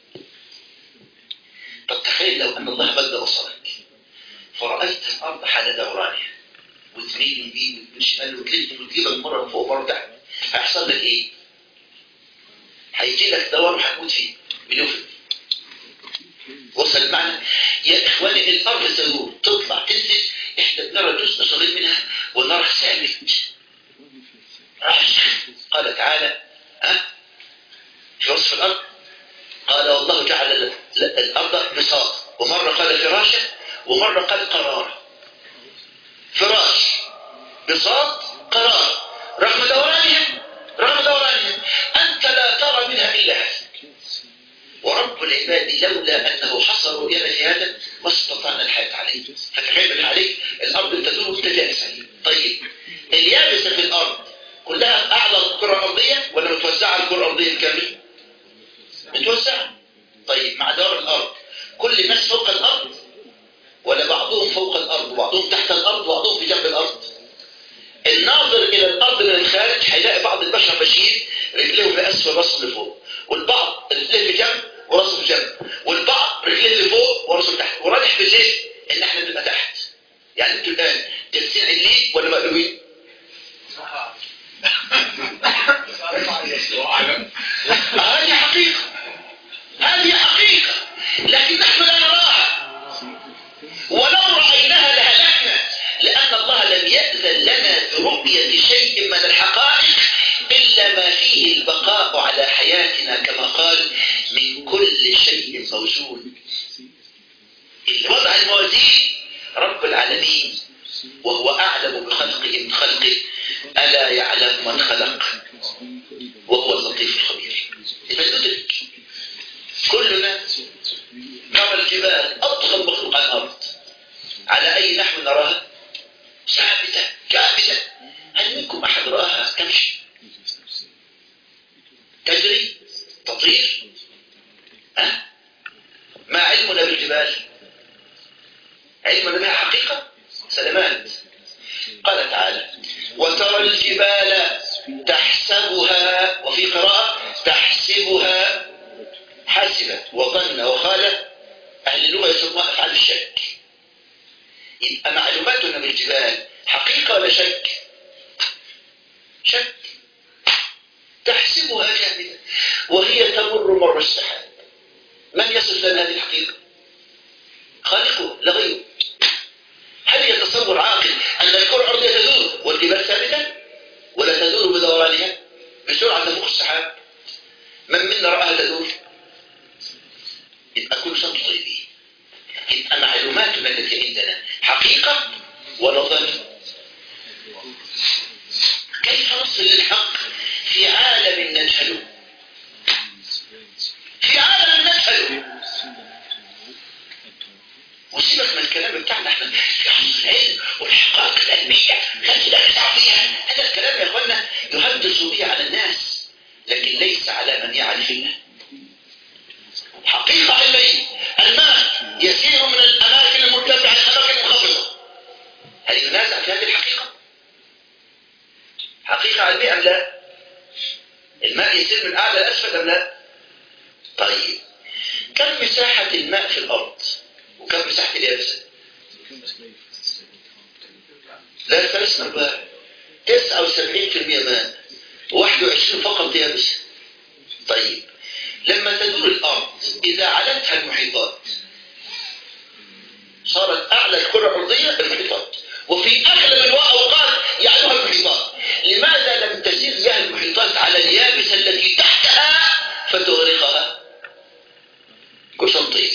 طب تخيل لو أن الله مد بصرك فرأيت الأرض حال دورانها وتميل يمين وتميل شمال وتلف وتجيبك مرة من فوق مرة تحت، هيحصل لك إيه؟ هيجي لك دور وهتموت فيه بلوفك. وصل المعنى؟ يا إخواني الأرض تدور، تطلع تنزل، إحنا بنرى جزء صغير منها ونرى ثابت. راشق قال تعالى ها في وصف الأرض، قال والله جعل الأرض بساط، ومرة قال فراشة ومرة قال قرار. فراش بساط قرار، رغم دورانها رغم دورانها أنت لا ترى منها إلا هذا. ورب العباد لولا أنه حصر رؤيانا في هذا ما استطعنا الحياة عليه. فتخيل بالله عليك الأرض تدور وانت جالس عليه. طيب اليابسة في الأرض كلها أعلى الكرة الأرضية ولا متوزعة الكرة الأرضية الكاملة؟ متوزعة. طيب مع دور الأرض كل الناس فوق الأرض ولا بعضهم فوق الأرض وبعضهم تحت الأرض وبعضهم في جنب الأرض؟ الناظر إلى الأرض من الخارج هيلاقي بعض البشر ماشيين رجليه في أسفل راسه لفوق، والبعض رجليه في جنب وراسه في جنب، والبعض رجليه لفوق وراسه تحت، وراجح في شيء إن إحنا بنبقى تحت. يعني أنتوا الآن جالسين عليك ولا مقلوبين؟ هذه حقيقة، هذه حقيقة، لكن نحن لا نراها، ولو رأيناها لهلكنا، لأن الله لم يأذن لنا برؤية شيء من الحقائق إلا ما فيه البقاء على حياتنا، كما قال من كل شيء موجود. اللي وضع الموازين رب العالمين وهو أعلم بخلقه من خلقه، ألا يعلم من خلق وهو اللطيف الخبير. إذا ندرك كلنا نرى الجبال أضخم مخلوق على الأرض، على أي نحو نراها؟ ثابتة كاملة. هل منكم أحد رآها تمشي تجري تطير؟ أه؟ ما علمنا بالجبال؟ علمنا بها حقيقة؟ سلامات. قال تعالى وترى الجبال تحسبها، وفي قراءة تحسبها حسبت وظن وخالف، أهل اللغة يسمونها أفعال الشك. يبقى معلوماتنا بالجبال حقيقة ولا شك؟ شك. تحسبها جامدة وهي تمر مر السحاب. من يصف لنا هذه الحقيقة؟ خالقه لا غيره. هل يتصور عاقل أن الكرة الأرضية تدور والجبال ثابتة ولا تدور بدورانها بسرعة تفوق السحاب؟ من منا رآها تدور؟ يبقى كل سنة طيبين. يبقى معلوماتنا التي عندنا حقيقة ولا ظن؟ كيف نصل للحق في عالم نجهله؟ في عالم نجهله. وسيبك من الكلام بتاعنا احنا في عصر العلم والحقائق العلمية التي لا نسعى فيها. هذا الكلام يا اخوانا يهدس به على الناس لكن ليس على من يعرف الله. حقيقة علمية، الماء يسير من الأماكن المرتفعة إلى الأماكن المنخفضة. هل ينازع في هذه الحقيقة؟ حقيقة علمية أم لا؟ الماء يسير من أعلى لأسفل أم لا؟ طيب كم مساحة الماء في الأرض وكم مساحة اليابسة؟ لا ثلاث أرباع، تسعة وسبعين في المئة ماء وواحد وعشرين فقط يابسة. طيب لما تدور الأرض إذا علتها المحيطات صارت أعلى الكرة الأرضية المحيطات، وفي أغلب الأوقات يعلوها المحيطات. لماذا لم تسير بها المحيطات على اليابسة التي تحتها فتغرقها؟ كل سنة طيب،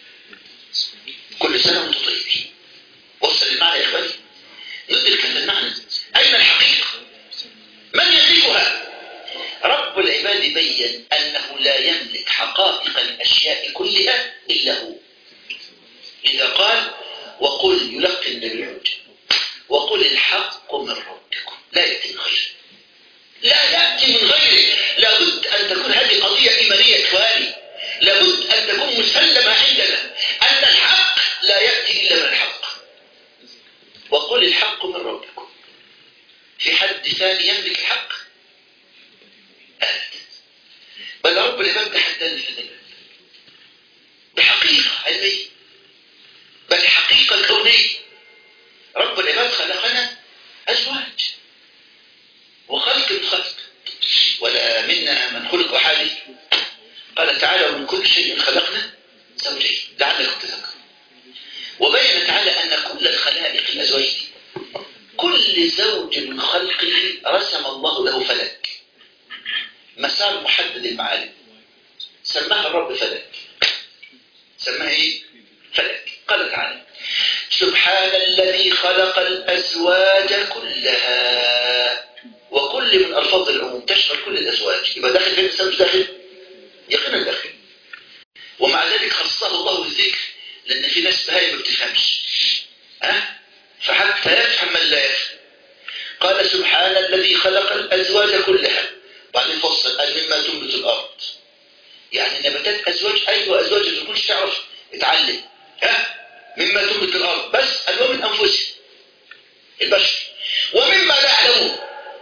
كل سنة وانتم طيبين. وصل المعنى يا إخواني؟ ندرك هذا المعنى. أين الحقيقة؟ من يملكها؟ رب العباد بين أنه لا يملك حقائق الأشياء كلها إلا هو. إذا قال وقل يلقي النبي الحجة. وقل الحق من ربكم لا يأتي من غيره، لا يأتي من غيره. لابد أن تكون هذه قضية إيمانية إخواني، لابد أن تكون مسلمة عندنا أن الحق لا يأتي إلا من الحق. وقل الحق من ربكم. في حد ثاني يملك الحق؟ أبدا. بل رب العباد تحدانا في هذا بحقيقة علمية، بل حقيقة كونية. رب العباد خلقنا أزواج وخلق من خلق، ولا منا من خلق حادث. قال تعالى ومن كل شيء خلقنا زوجين لعلكم تذكرون. وبين تعالى أن كل الخلائق الأزواج كل زوج من خلقه رسم الله له فلك، مسار محدد المعالم، سماها الرب فلك. سماها ايه؟ فلك. قال تعالى سبحان الذي خلق الأزواج كلها. وكل من ألفاظ العموم تشمل كل الأزواج، يبقى داخل في الإنسان مش داخل؟ يقينا داخل. ومع ذلك خصه الله بالذكر، لأن في ناس بهاي ما بتفهمش، أه؟ فحتى يفهم من لا يفهم. قال سبحان الذي خلق الأزواج كلها، بعدين فصل قال مما تنبت الأرض. يعني نباتات أزواج، أيوة أزواج ما تكونش تعرف اتعلم، ها؟ مما تنبت الأرض، بس قال من أنفسهم البشر ومما لا يعلمون.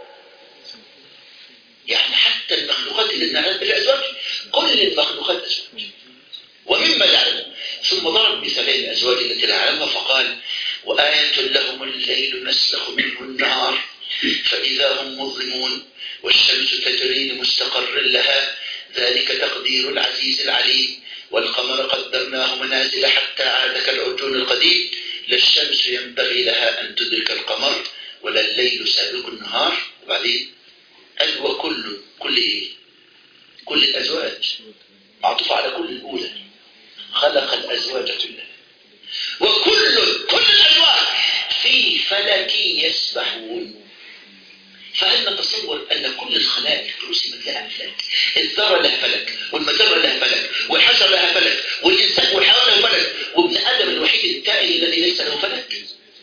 يعني حتى المخلوقات اللي نعلم الأزواج كل المخلوقات أزواج ومما لا يعلمون. ثم ضرب مثالين الأزواج التي لا يعلمها فقال وآية لهم الليل نسلخ منه النهار فإذا هم مظلمون والشمس تجري لمستقر لها ذلك تقدير العزيز العليم والقمر قدرناه منازل حتى عاد كالعرجون القديم لا الشمس ينبغي لها أن تدرك القمر ولا الليل سابق النهار. وبعدين قال وكل كل إيه؟ كل الأزواج معطوف على كل الأولى خلق الأزواج كلها وكل كل الأزواج في فلك يسبحون. فهل نتصور أن كل الخلائق رسمت لها فلك؟ الذرة لها فلك والمجرة لها فلك والحشرة لها فلك والإنسان والحيوان له فلك وابن آدم الوحيد التائه الذي ليس له فلك.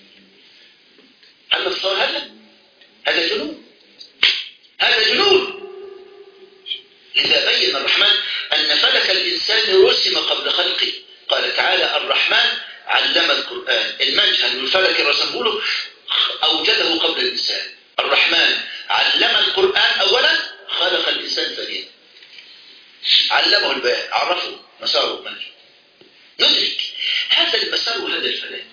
هل نتصور هذا؟ هذا جنون، هذا جنون. لذا بين الرحمن أن فلك الإنسان رسم قبل خلقه. قال تعالى الرحمن علم القرآن، المنهج والفلك رسمه له أوجده قبل الإنسان. الرحمن علم القرآن أولا خلق الإنسان ثانيا، علمه البيان عرفه مساره منهجه. ندرك هذا المسار وهذا الفلك.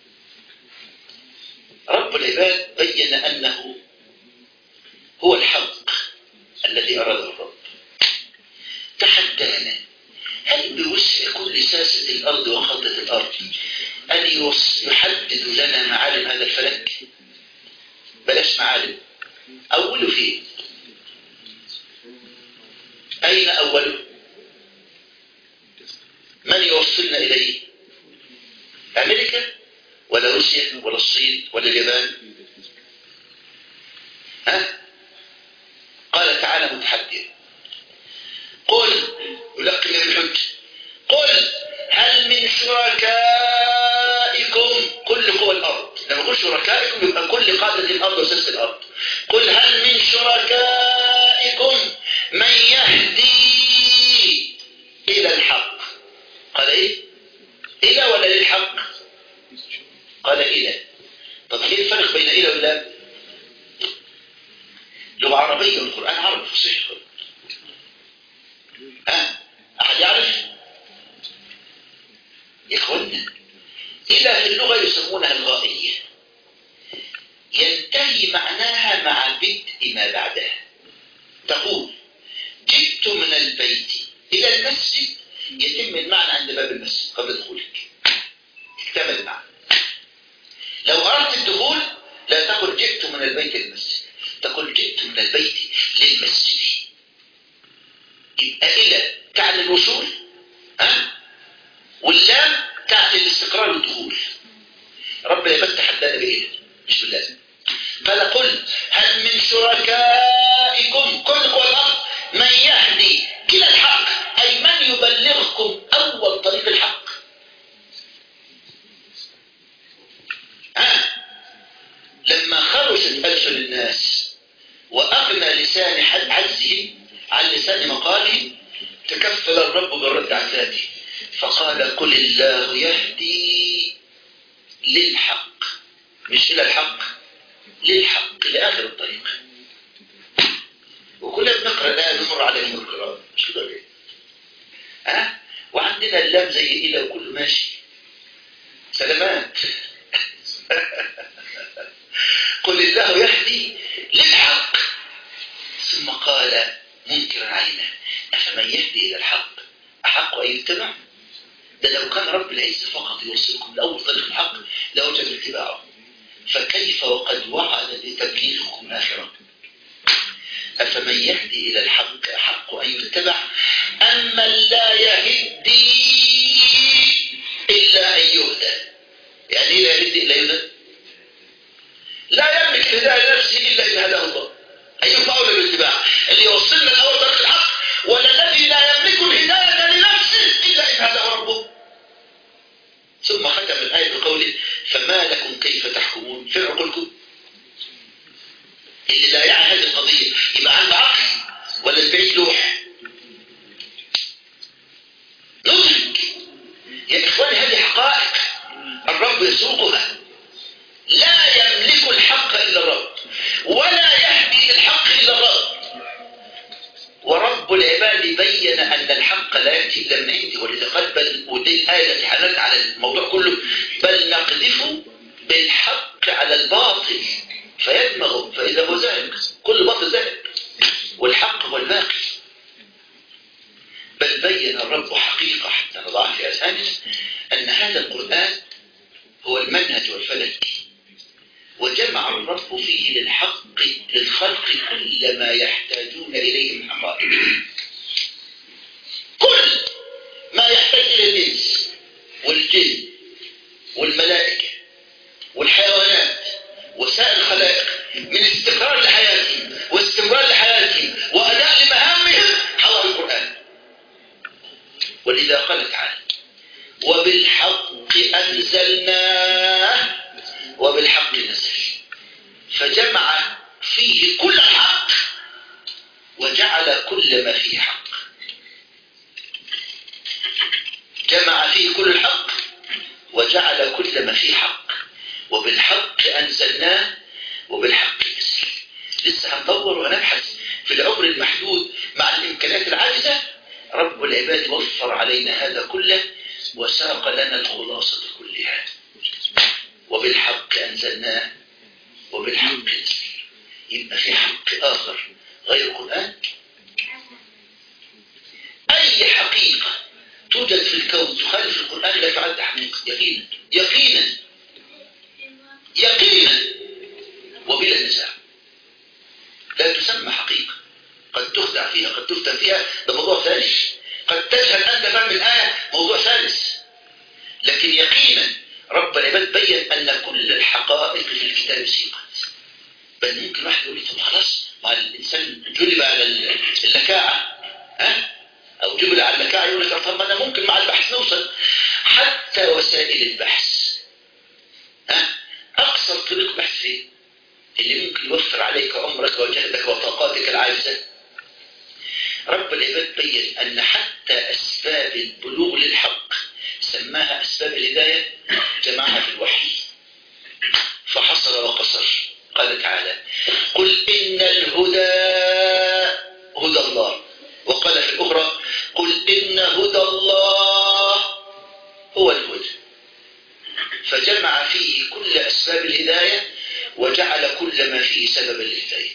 رب العباد بين أنه هو الحق الذي أراده الرب. تحدانا هل بوسع كل ساسة الأرض وخطة الأرض أن يحدد لنا معالم هذا الفلك؟ بلاش معالم، أوله فيه. أين أوله؟ من يوصلنا إليه؟ أمريكا ولا روسيا ولا الصين ولا اليابان؟ ها؟ قال تعالى متحديا قل يلقي من الحج قل هل من شركائكم كل قوى الأرض. لما نقول شركائكم يبقى كل قادة الأرض وسلسل الأرض. قل هل من شركائكم من يهدي إلى الحق. قال إيه؟ إلى ولا للحق؟ قال إلى. طب ايه الفرق بين إلى ولا؟ لغة عربية والقرآن عربي فصيح. ها؟ أحد يعرف؟ يا إخوانا إلى في اللغة يسمونها الغائية، ينتهي معناها مع بدء ما بعدها. تقول جئت من البيت إلى المسجد، يتم المعنى عند باب المسجد قبل دخولك، اكتمل المعنى. لو أردت الدخول لا تقل جئت من البيت للمسجد، تقول جئت من البيت للمسجد. يبقى إلى تعني الوصول، ها؟ واللام تعني الاستقرار والدخول. رب العباد تحدانا بإيه؟ مش باللازم. فنقول هل من شركائكم كل قوى الأرض من يهدي إلى الحق، أي من يبلغكم أول طريق الحق. يبذل الناس وأغنى لسان عجزهم عن لسان مقالهم تكفل الرب بالرد عن ذاته فقال قل الله يهدي للحق، مش إلى الحق، للحق لآخر الطريق. وكلنا بنقرأ الآية نمر عليهم القراءة مش كده ليه؟ ها؟ وعندنا اللام زي إلى وكله ماشي سلامات. قل الله يهدي للحق ثم قال منكرا علينا أفمن يهدي إلى الحق أحق أن يتبع؟ ده لو كان رب العزة فقط يوصلكم لأول طريق الحق لوجب اتباعه، فكيف وقد وعد بتبليغكم آخرة؟ أفمن يهدي إلى الحق أحق أن يتبع أمن لا يهدي إلا أن يهدى. يعني لا يهدي إلا يهدى؟ لا يملك الهداية لنفسه إلا إذا هداه الله. أيهم أولى بالاتباع؟ اللي يوصلنا لأول طريق الحق ولا الذي لا يملك الهداية لنفسه إلا إذا هداه ربه؟ ثم ختم الآية بقوله فما لكم كيف تحكمون في عقولكم؟ اللي لا يعي هذه القضية يبقى عنده عقل ولا البعيد لوح؟ ندرك يا إخواني هذه حقائق الرب يسوقها. لا يملك الحق إلا الرب ولا يهدي للحق إلا الرب. ورب العباد بين أن الحق لا يأتي إلا من عنده، ولذا قال بل ودي الآية التي حملت على الموضوع كله بل نقذف بالحق على الباطل فيدمغه فإذا هو زاهق. كل باطل زاهق والحق هو الباقي. بل بين الرب حقيقة حتى نضعها في أذهاننا أن هذا القرآن هو المنهج والفلك، وجمع الرب فيه للحق للخلق كل ما يحتاجون إليه من حقائق. كل ما يحتاج إلى الإنس والجن والملائكة والحيوانات وسائر الخلائق من استقرار لحياتهم واستمرار لحياتهم وأداء لمهامهم حول القرآن. ولذا قال تعالى وبالحق أنزلناه وبالحق نزل، فجمع فيه كل الحق وجعل كل ما فيه حق. جمع فيه كل الحق وجعل كل ما فيه حق. وبالحق أنزلناه وبالحق نزل. لسه هندور ونبحث في العمر المحدود مع الإمكانيات العاجزة. رب العباد وفر علينا هذا كله وساق لنا الخلاصة كلها. وبالحق أنزلناه وبالحق نزل. يبقى في حق آخر غير القرآن؟ أي حقيقة توجد في الكون تخالف القرآن لا تعد حقيقة يقينا يقينا يقينا وبلا نزاع. لا تسمى حقيقة. قد تخدع فيها قد تفتن فيها، ده موضوع ثاني. قد تجهل أنت فهم الآية، موضوع ثالث. لكن يقينا رب العباد بين أن كل الحقائق في الكتاب سيقت. بل ممكن واحد يقول لي طب خلاص مع الإنسان جلب على اللكاعة ها؟ أو جبل على اللكاعة يقول لك طب أنا ممكن مع البحث نوصل. حتى وسائل البحث ها؟ أقصر طريق بحث فيه اللي ممكن يوفر عليك عمرك وجهدك وطاقاتك العاجزة. رب العباد بين أن حتى أسباب البلوغ للحق سماها أسباب الهداية جمعها في الوحي فحصر وقصر. قال تعالى قل إن الهدى هدى الله، وقال في الأخرى قل إن هدى الله هو الهدى. فجمع فيه كل أسباب الهداية وجعل كل ما فيه سببا للهداية.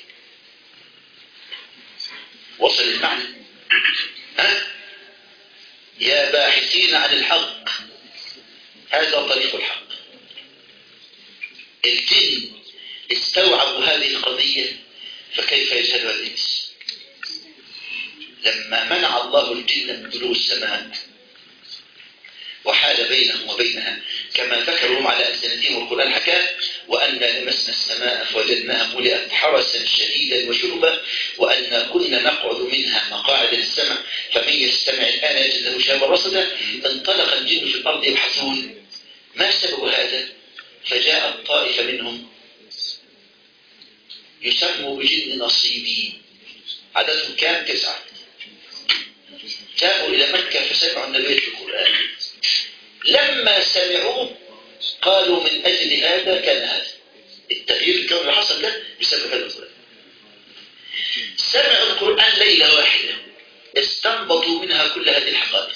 وصل المعنى؟ ها؟ يا باحثين عن الحق هذا طريق الحق. الجن استوعبوا هذه القضية فكيف يجهلها الإنس؟ لما منع الله الجن من بلوغ السماء وحال بينهم وبينها كما ذكرهم على ألسنتهم والقرآن حكاه وأنا لمسنا السماء فوجدناها ملئت حرسا شديدا وشربا وأنا كنا نقعد منها مقاعد للسمع فمن يستمع الآن يجد له شهابا رصدا. انطلق الجن في الأرض يبحثون ما سبب هذا؟ فجاءت طائفة منهم يسموا بجن نصيبين، عددهم كام؟ تسعة. جاءوا إلى مكة فسمعوا النبي في القرآن، لما سمعوه قالوا من أجل هذا كان هذا التغيير الكون اللي حصل ده بسبب هذا القرآن. سمعوا القرآن ليلة واحدة استنبطوا منها كل هذه الحقائق.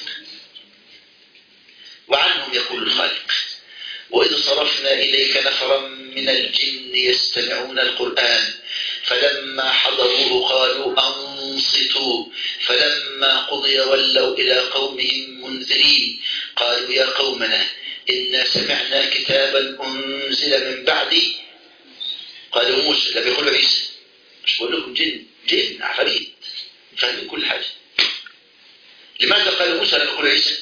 وعنهم يقول الخالق: وإذ صرفنا إليك نفرا من الجن يستمعون القرآن فلما حضروه قالوا أنصتوا فلما قضي ولوا إلى قومهم منذرين قالوا يا قومنا إنا سمعنا كتابا أنزل من بعدي. قالوا موسى، لا بيقولوا عيسى، مش بقول لكم جن جن عفاريت فاهمين كل حاجة. لماذا قالوا موسى لا بيقولوا عيسى؟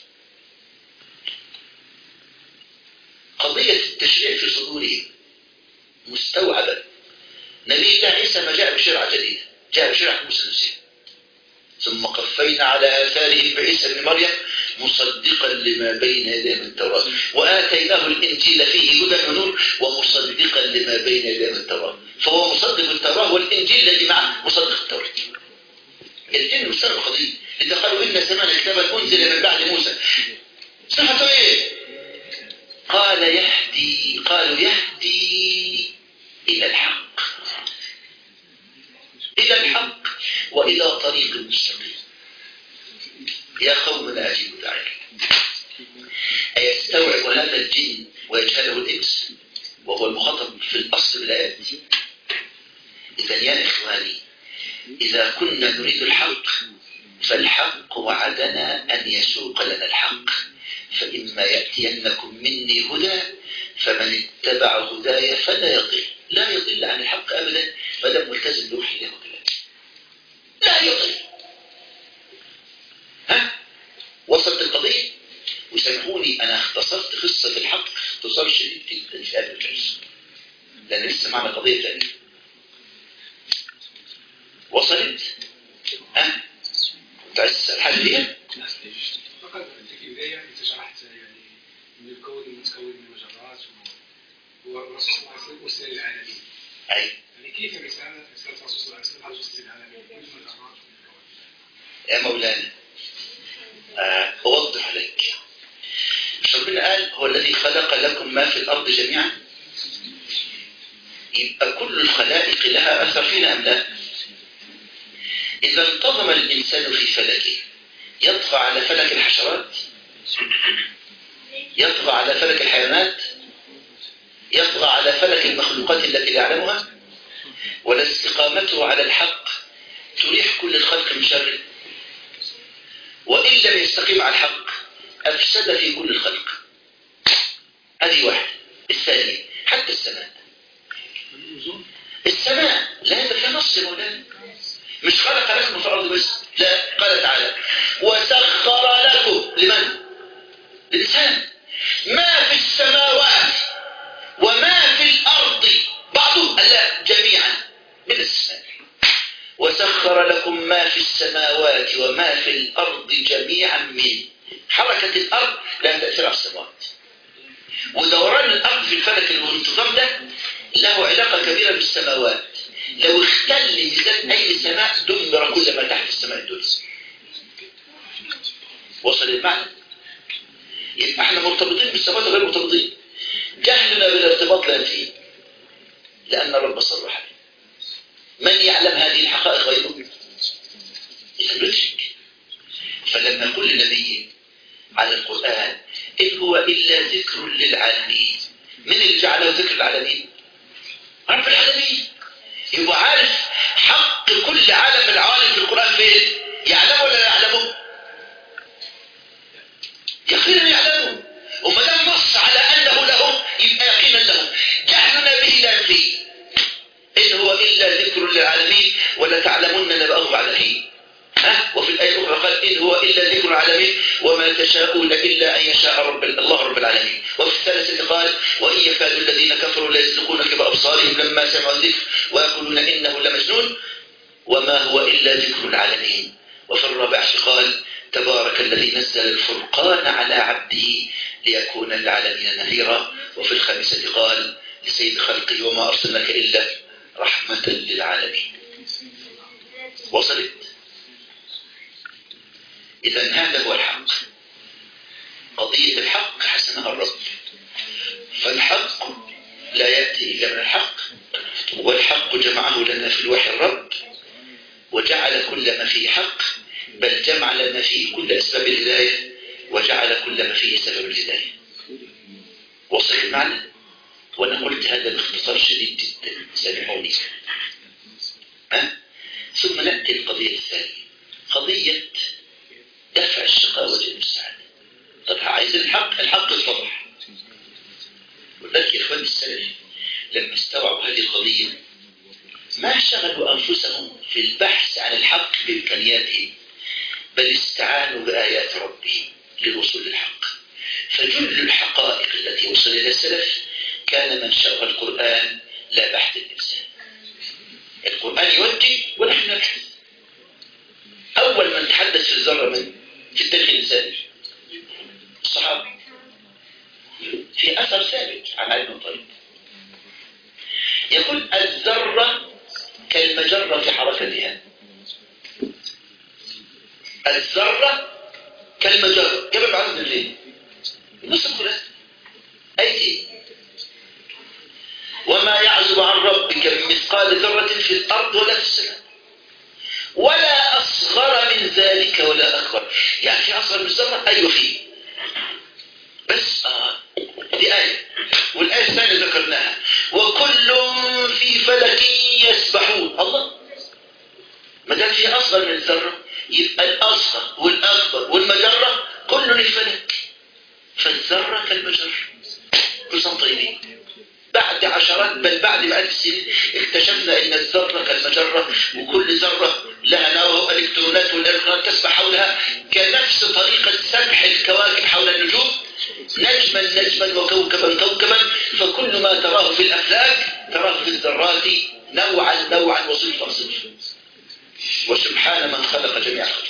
قضية التشريع في صدورهم مستوعبة. نبي الله عيسى ما جاء بشرعة جديدة، جاء بشرعة موسى نفسه. ثم قفينا على آثارهم بعيسى بن مريم مصدقا لما بين يديه من التوراة وآتيناه الإنجيل فيه هدى ونور ومصدقا لما بين يديه من التوراة. فهو مصدق التوراة والإنجيل الذي معه مصدق التوراة. الاثنين مستوعب القضية. إذا قالوا إن سمعنا كتابا أنزل من بعد موسى، صفته إيه؟ قال يهدي، قالوا يهدي إلى الحق، إلى الحق وإلى طريق مستقيم. يا قومنا أجيبوا داعي. أيستوعب هذا الجن ويجهله الإنس وهو المخاطب في الأصل بالآيات؟ إذا يا إخواني، إذا كنا نريد الحق فالحق وعدنا أن يسوق لنا الحق. فإما يأتينكم مني هدى فمن اتبع هداي فلا يضل، لا يضل عن الحق أبدا ما دام ملتزم بوحي الله وكلامه، لا يضل. ها وصلت القضية؟ وسامحوني أنا اختصرت قصة الحق اختصار شديد جدا في هذا الجلسة لأن لسه معنا قضية ثانية. وصلت؟ ها كنت عايز تسأل حاجة فيها؟ فقط في البداية أنت شرحت يعني من الكون المتكون من مجرات والرسول صلى الله عليه وسلم أرسل للعالمين. أي. يعني كيف رسالة رسالة الرسول صلى الله عليه وسلم أرسل للعالمين من المجرات والكون؟ يا مولانا آه، أوضح لك. مش ربنا قال هو الذي خلق لكم ما في الأرض جميعا؟ يبقى كل الخلائق لها أثر فينا أم لا؟ إذا انتظم الإنسان في فلكه يطغى على فلك الحشرات، يطغى على فلك الحيوانات، يطغى على فلك المخلوقات التي لا يعلمها، ولا استقامته على الحق تريح كل الخلق من شره. وإن لم يستقيم على الحق أفسد في كل الخلق. هذه واحدة. الثانية حتى السماء، السماء لا هذا في نص مولانا، مش خلق لكم في الأرض بس، لا قال تعالى وسخر لكم لمن؟ للإنسان ما في السماوات وما في الأرض بعضهم ألا جميعا من السماء. وسخر لكم ما في السماوات وما في الأرض جميعا من حركة الأرض لها تأثير على السماوات، ودوران الأرض في الفلك والانتظام ده له علاقة كبيرة بالسماوات. لو اختل ميزان أي سماء دمر كل ما تحت السماء الدنيا. وصل المعنى؟ يبقى احنا مرتبطين بالسماوات غير مرتبطين. جهلنا بالارتباط لا فيه لأن الرب صرح به. من يعلم هذه الحقائق غيره؟ يدرك. فلما كل نبي على القرآن إن هو إلا ذكر للعالمين، من اللي جعله ذكر للعالمين؟ رب العالمين. يبقى عارف حق كل عالم من العوالم في القرآن فين؟ يعلمه ولا لا يعلمه؟ يقينا يعلمه. وما دام نص على أنه له يبقى يقينا له. جهلنا به لا يقين. إن هو إلا ذكر للعالمين ولا تعلمن نبأه بعد حين. ها؟ وفي الآية الأخرى قال إن هو إلا ذكر العالمين وما تشاءون إلا أن يشاء رب الله رب العالمين. وفي الثالثة قال وإن يكاد الذين كفروا ليزلقونك بأبصارهم لما سمعوا الذكر ويقولون إنه لمجنون وما هو إلا ذكر العالمين. وفي الرابعة قال تبارك الذي نزل الفرقان على عبده ليكون للعالمين نذيرا. وفي الخامسة قال لسيد خلقه وما أرسلناك إلا رحمة للعالمين. وصلت؟ إذا هذا هو الحق. قضية الحق حسنها الرب، فالحق لا يأتي إلا من الحق، والحق جمعه لنا في الوحي الرب، وجعل كل ما فيه حق، بل جمع لنا فيه كل أسباب الهداية، وجعل كل ما فيه سبب الهداية. وصل المعنى؟ وأنا قلت هذا باختصار شديد جدا، سامحوني. أه؟ ثم نأتي القضية الثانية، قضية دفع الشقاوة وجلب السعادة. طب عايز الحق، الحق اتضح. ولذلك يا إخواني السلف لما استوعبوا هذه القضية ما شغلوا أنفسهم في البحث عن الحق بإمكانياتهم، بل استعانوا بآيات ربهم للوصول للحق. فجل الحقائق التي وصل إلى السلف كان منشأها القرآن لا بحث الإنسان. القرآن يوجه ونحن نبحث. أول من تحدث في الذرة من في التاريخ الإنساني الصحابة، في أثر ثابت عن علي بن طالب يقول الذرة كالمجرة في حركتها. الذرة كالمجرة كما بعضنا الفين نص القرآن أي وما يعزب عن ربك من مثقال ذرة في الأرض ولا في السماء ولا أصغر من ذلك ولا أكبر. يعني في أصغر من الذرة؟ أيوة فيه، بس آه دي آية. والآية الثانية ذكرناها وكل في فلك يسبحون. الله، ما دام في أصغر من الذرة يبقى الأصغر والأكبر والمجرة كله للفلك. فالذرة كالمجرة. كل سنة طيبين. بعد عشرات بل بعد مئات السنين اكتشفنا ان الذرة كالمجرة، وكل ذرة لها نواه الكترونات، والالكترونات تسبح حولها كنفس طريقة سبح الكواكب حول النجوم، نجما نجما وكوكبا كوكبا. فكل ما تراه في الافلاك تراه في الذرات نوعا نوعا وصنفا صنفا. وسبحان من خلق جميع الخلق.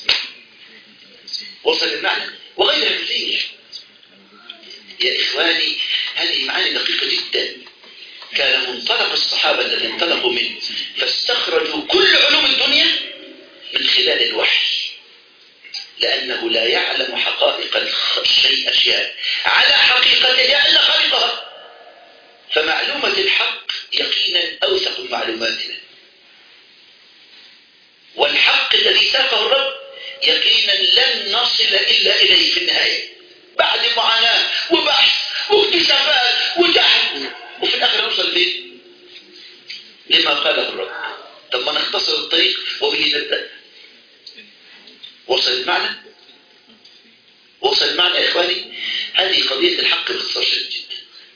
وصل المعنى؟ وغيرها كثير يا إخواني. هذه معاني دقيقة جدا. كان منطلق الصحابة الذي انطلقوا منه فاستخرجوا كل علوم الدنيا من خلال الوحي، لأنه لا يعلم حقائق الشيء أشياء على حقيقتها إلا خالقها. فمعلومة الحق يقينا أوثق من معلوماتنا، والحق الذي ساقه الرب يقينا لن نصل إلا إليه في النهاية، بعد معاناة وبحث واكتشافات وجهل، وفي الآخر نوصل فين؟ لما قاله الرب. طب ما نختصر الطريق وبه نبدأ. وصل المعنى؟ وصل المعنى يا إخواني. هذه قضية الحق باختصار شديد جدا.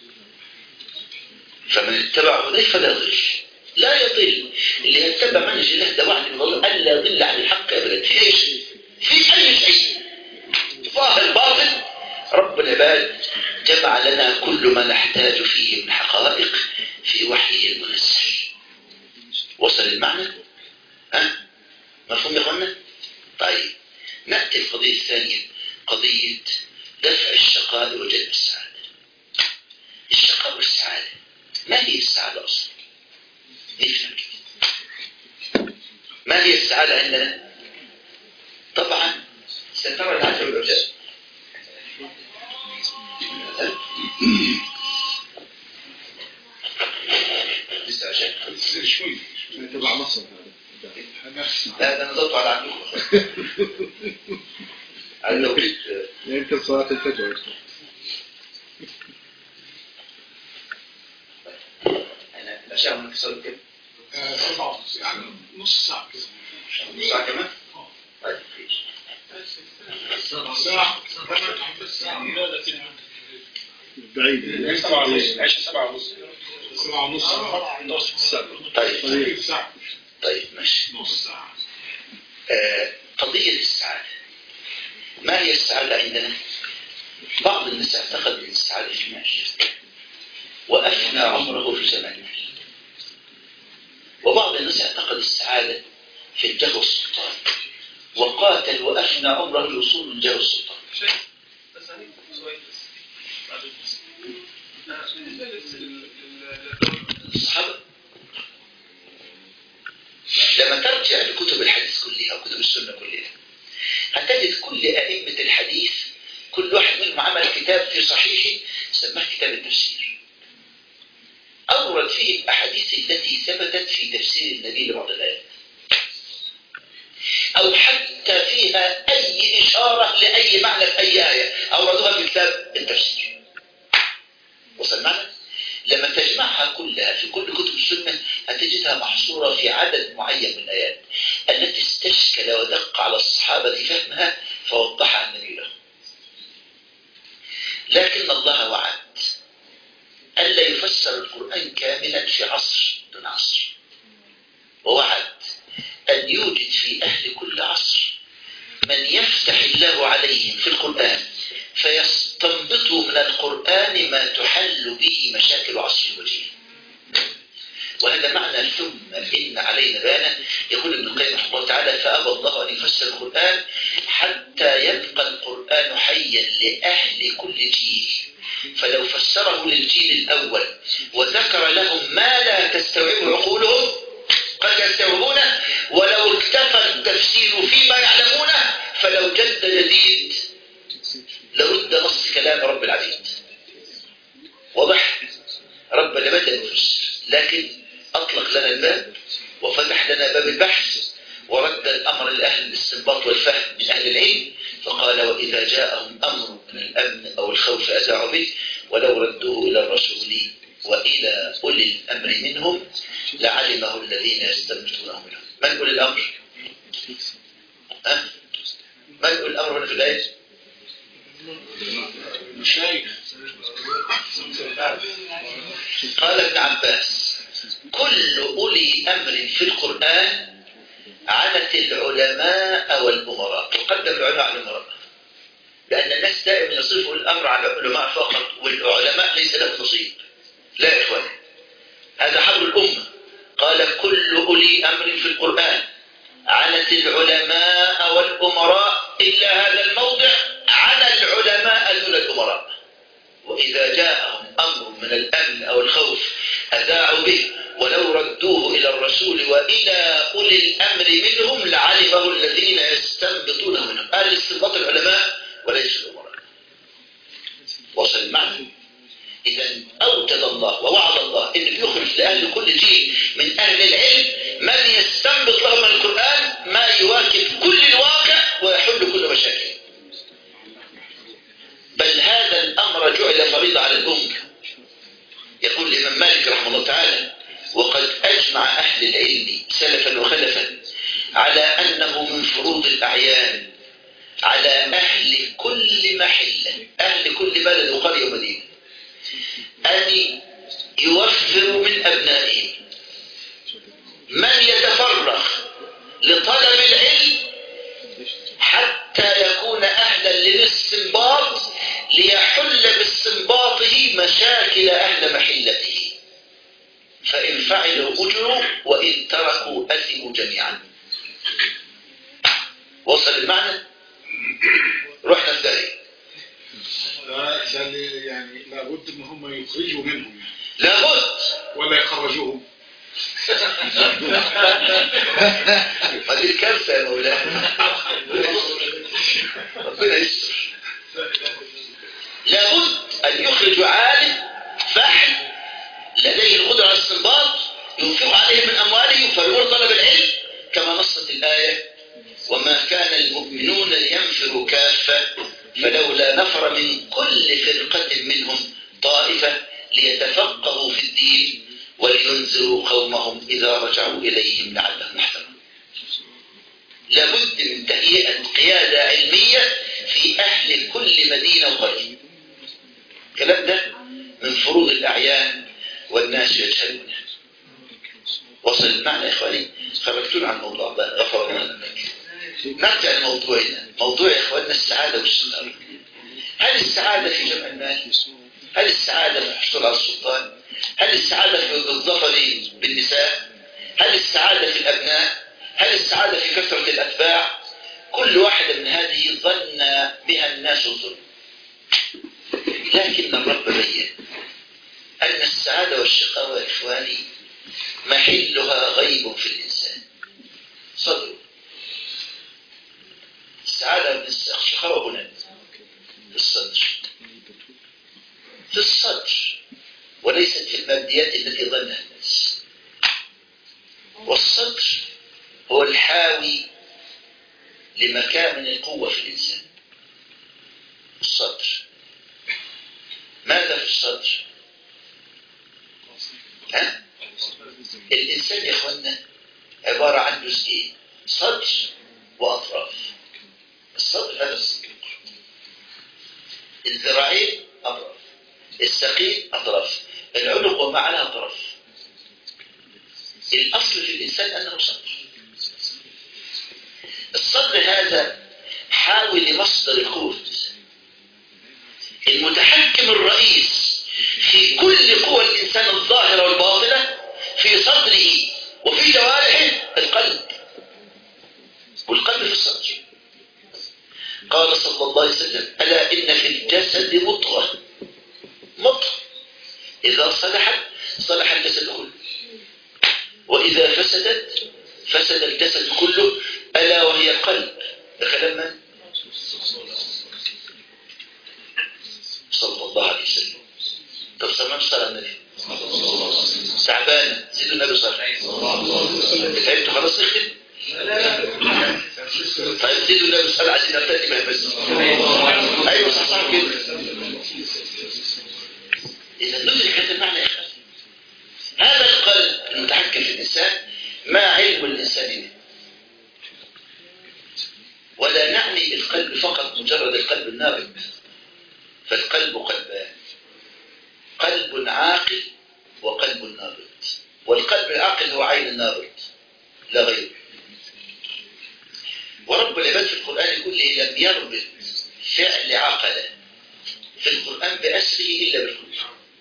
فمن اتبع هداه فلا يضل، لا يضل. اللي يتبع منهج الله ده وعد من الله ألا يضل عن الحق أبدا في أي شيء، في أي شيء ظاهر باطن. رب العباد جمع لنا كل ما نحتاج فيه من حقائق في وحيه المنزل. وصل المعنى؟ ها؟ مفهوم يا اخوانا؟ طيب نأتي القضية الثانية، قضية دفع الشقاء وجلب السعادة. الشقاء والسعادة، ما هي السعادة أصلا؟ نفهم. ما هي السعادة عندنا؟ طبعا سترى العجب والعجاب. لسه عشان شوي تبع مصر لا ده نضبط على عندكم على لو جيت يمكن صلاة الفجر. أنا الأشياء من كسر كده أربعة ونص يعني نص ساعة كده. نص ساعة كمان؟ طيب ساعة ساعة ساعة بعيد. سبعة ونص عشرة سبعة ونص سبعة ونص. طيب طيب ماشي. نص ساعة. آه قضية السعادة، ما هي السعادة عندنا؟ بعض الناس اعتقد أن السعادة في المال وأفنى عمره في زمن المال، وبعض الناس اعتقد السعادة في الجاه والسلطان وقاتل وأفنى عمره لوصول الجاه والسلطان. الصحابة ترجع لكتب الحديث كلها وكتب السنة كلها هتجد كل أئمة الحديث كل واحد منهم عمل كتاب في صحيحه سماه كتاب التفسير، أورد فيه الأحاديث التي ثبتت في تفسير النبي لبعض الآيات، أو حتى فيها أي إشارة لأي معنى في أي آية أوردوها في كتاب التفسير. وصل معنا؟ لما تجمعها كلها في كل كتب السنة هتجدها محصورة في عدد معين من الآيات التي استشكل ودق على الصحابة فهمها فوضحها النبي لهم. لكن الله وعد ألا يفسر القرآن كاملا في عصر دون عصر، ووعد أن يوجد في أهل كل عصر من يفتح الله عليهم في القرآن فيستنبطوا من القرآن ما تحل به مشاكل عصر الوجيه. وهذا معنى ثم إن علينا بيانا. يقول ابن القيم رحمه الله تعالى: فأبى الله أن يفسر القرآن حتى يبقى القرآن حيا لأهل كل جيل، فلو فسره للجيل الأول وذكر لهم ما لا تستوعب عقولهم قد يستوعبونه، ولو اكتفى التفسير فيما يعلمونه فلو جد جديد لرد نص كلام رب العبيد. واضح؟ رب لماذا يفسر، لكن أطلق لنا الباب وفتح لنا باب البحث ورد الأمر لأهل الاستنباط والفهم من أهل العلم، فقال: وإذا جاءهم أمر من الأمن أو الخوف أذاعوا به ولو ردوه إلى الرسول وإلى أولي الأمر منهم لعلمه الذين يستنبطونه منهم. من أولي الأمر؟ ها؟ من أولي الأمر هنا في الآية؟ قال ابن عباس: كل أولي أمر في القرآن عنت العلماء والأمراء، وقدم العلماء على الأمراء، لأن الناس دائما يصفوا الأمر على العلماء فقط، والعلماء ليس لهم نصيب. لا يا إخوان، هذا حبر الأمة. قال: كل أولي أمر في القرآن عنت العلماء والأمراء، إلا هذا الموضع عن العلماء دون الأمراء. وإذا جاءهم أمر من الأمن أو الخوف أذاعوا به ولو ردوه إلى الرسول وإلى أولي الأمر منهم لعلمه الذين يستنبطونه منهم. قال استنباط العلماء وليس الأمراء. وصل المعنى؟ إذا أوتد الله ووعد الله إنه يخرج لأهل كل جيل من أهل العلم من يستنبط لهم من القرآن ما يواكب كل الواقع ويحل كل مشاكل. بل هذا الأمر جعل فريضة على الأمة. يقول الإمام مالك رحمه الله تعالى: وقد أجمع أهل العلم سلفا وخلفا على أنه من فروض الأعيان على أهل كل محلة، أهل كل بلد وقرية ومدينة، أن يوفروا من أبنائهم من يتفرغ لطلب العلم حتى يكون أهلا للاستنباط ليحل باستنباطه مشاكل أهل محلته، فإن فعلوا أجروا وإن تركوا أثموا جميعا. وصل المعنى؟ رحنا في ذلك. يعني لابد ان هم يخرجوا منهم، لابد ولا يخرجوهم. هذه الكارثة يا مولانا، ربنا يستر. لابد أن يخرجوا عالم فاحل لديه القدرة على الاستنباط ينفق عليه من أموالهم يفرغون طلب العلم، كما نصت الآية: وما كان المؤمنون لينفروا كافة فلولا نفر من كل فرقة منهم طائفة ليتفقهوا في الدين ولينذروا قومهم إذا رجعوا إليهم لعلهم يحذرون. لابد من تهيئة قيادة علمية في أهل كل مدينة وقرية. الكلام ده من فروض الأعيان والناس يجهلونه. وصل المعنى يا إخواني؟ خرجتون عن الموضوع ده، غفر الله لك. نرجع لموضوعنا. موضوع يا إخواننا السعادة والشقاوة. هل السعادة في جمع المال؟ هل السعادة في الحصول على السلطان؟ هل السعادة في الظفر بالنساء؟ هل السعادة في الأبناء؟ هل السعادة في كثرة الأتباع؟ كل واحدة من هذه ظن بها الناس ظلم، لكن الرب بين أن السعادة والشقاوة يا إخواني محلها غيب في الإنسان. صدره. السعادة من الشقاوة هنا في الصدر، في الصدر، وليست في الماديات التي ظنها الناس. والصدر هو الحاوي لمكامن القوة في الإنسان. الصدر، ماذا في الصدر؟ ها؟ الإنسان يا إخوانا عبارة عن جزئين، صدر وأطراف. الصدر هذا الصدر، الذراعين أطراف، الساقين أطراف، العنق وما عليها أطراف. الأصل في الإنسان أنه صدر. الصدر هذا حاوي لمصدر القوة، المتحكم الرئيس في كل قوى الإنسان الظاهرة والباطنة في صدره وفي جوارحه القلب، والقلب في الصدر. قال صلى الله عليه وسلم: ألا إن في الجسد مضغة، مضغة إذا صلحت صلح الجسد كله، وإذا فسدت فسد الجسد كله، ألا وهي القلب. ده كلام من؟ صلى الله عليه وسلم. طب سمعت صلاة النبي تعبانة، زيدوا النبي صلى الله عليه وسلم. فهمتوا خلاص نختم؟ طيب زيدوا النبي صلى الله عليه وسلم. عايزين نبتدي بس. أيوة صح صح كده. إذا ندرك هذا المعنى يا أخي. هذا القلب المتحكم في الإنسان ما علم الإنسان به. ولا نعني بالقلب فقط مجرد القلب النابض، فالقلب قلبان: قلب عاقل وقلب نابض. والقلب العاقل هو عين النابض لا غير. ورب العباد في القرآن كله لم يربط فعل عقله في القرآن بأسره إلا بالقلب.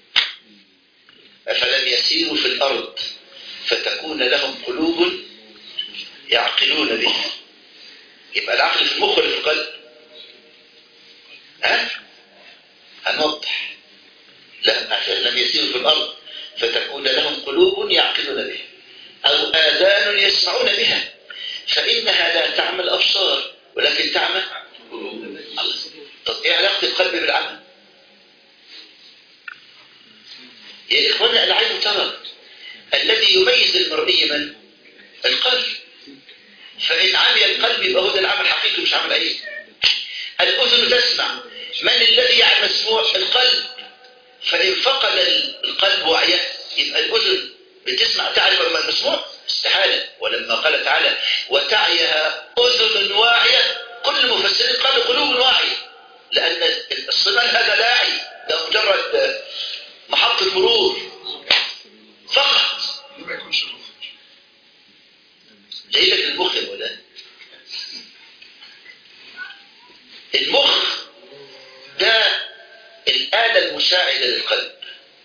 أفلم يسيروا في الأرض فتكون لهم قلوب يعقلون بها. يبقى العقل في المخ ولا في القلب؟ ها؟ هنوضح. لا، أفلم يسيروا في الأرض فتكون لهم قلوب يعقلون بها أو آذان يسمعون بها، فإنها لا تعمى الأبصار ولكن تعمى الله. طب إيه علاقة القلب بالعمل؟ يا إخوانا العين ترى، الذي يميز المرئي من؟ القلب. فإن عمي القلب يبقى هو ده العمل حقيقي مش عمل عين. الأذن تسمع، من الذي يعمل مسموع؟ القلب. فإن فقد القلب وعيه يبقى الأذن بتسمع تعرف ما المسموع؟ استحالة. ولما قال تعالى: وتعيها أذن واعية، كل المفسرين قالوا قلوب واعية، لأن الصمام هذا لاعي، ده مجرد محطة مرور فقط. ما يكونش المخ جاي لك المخ يا مولانا. المخ ده الآلة المساعدة للقلب.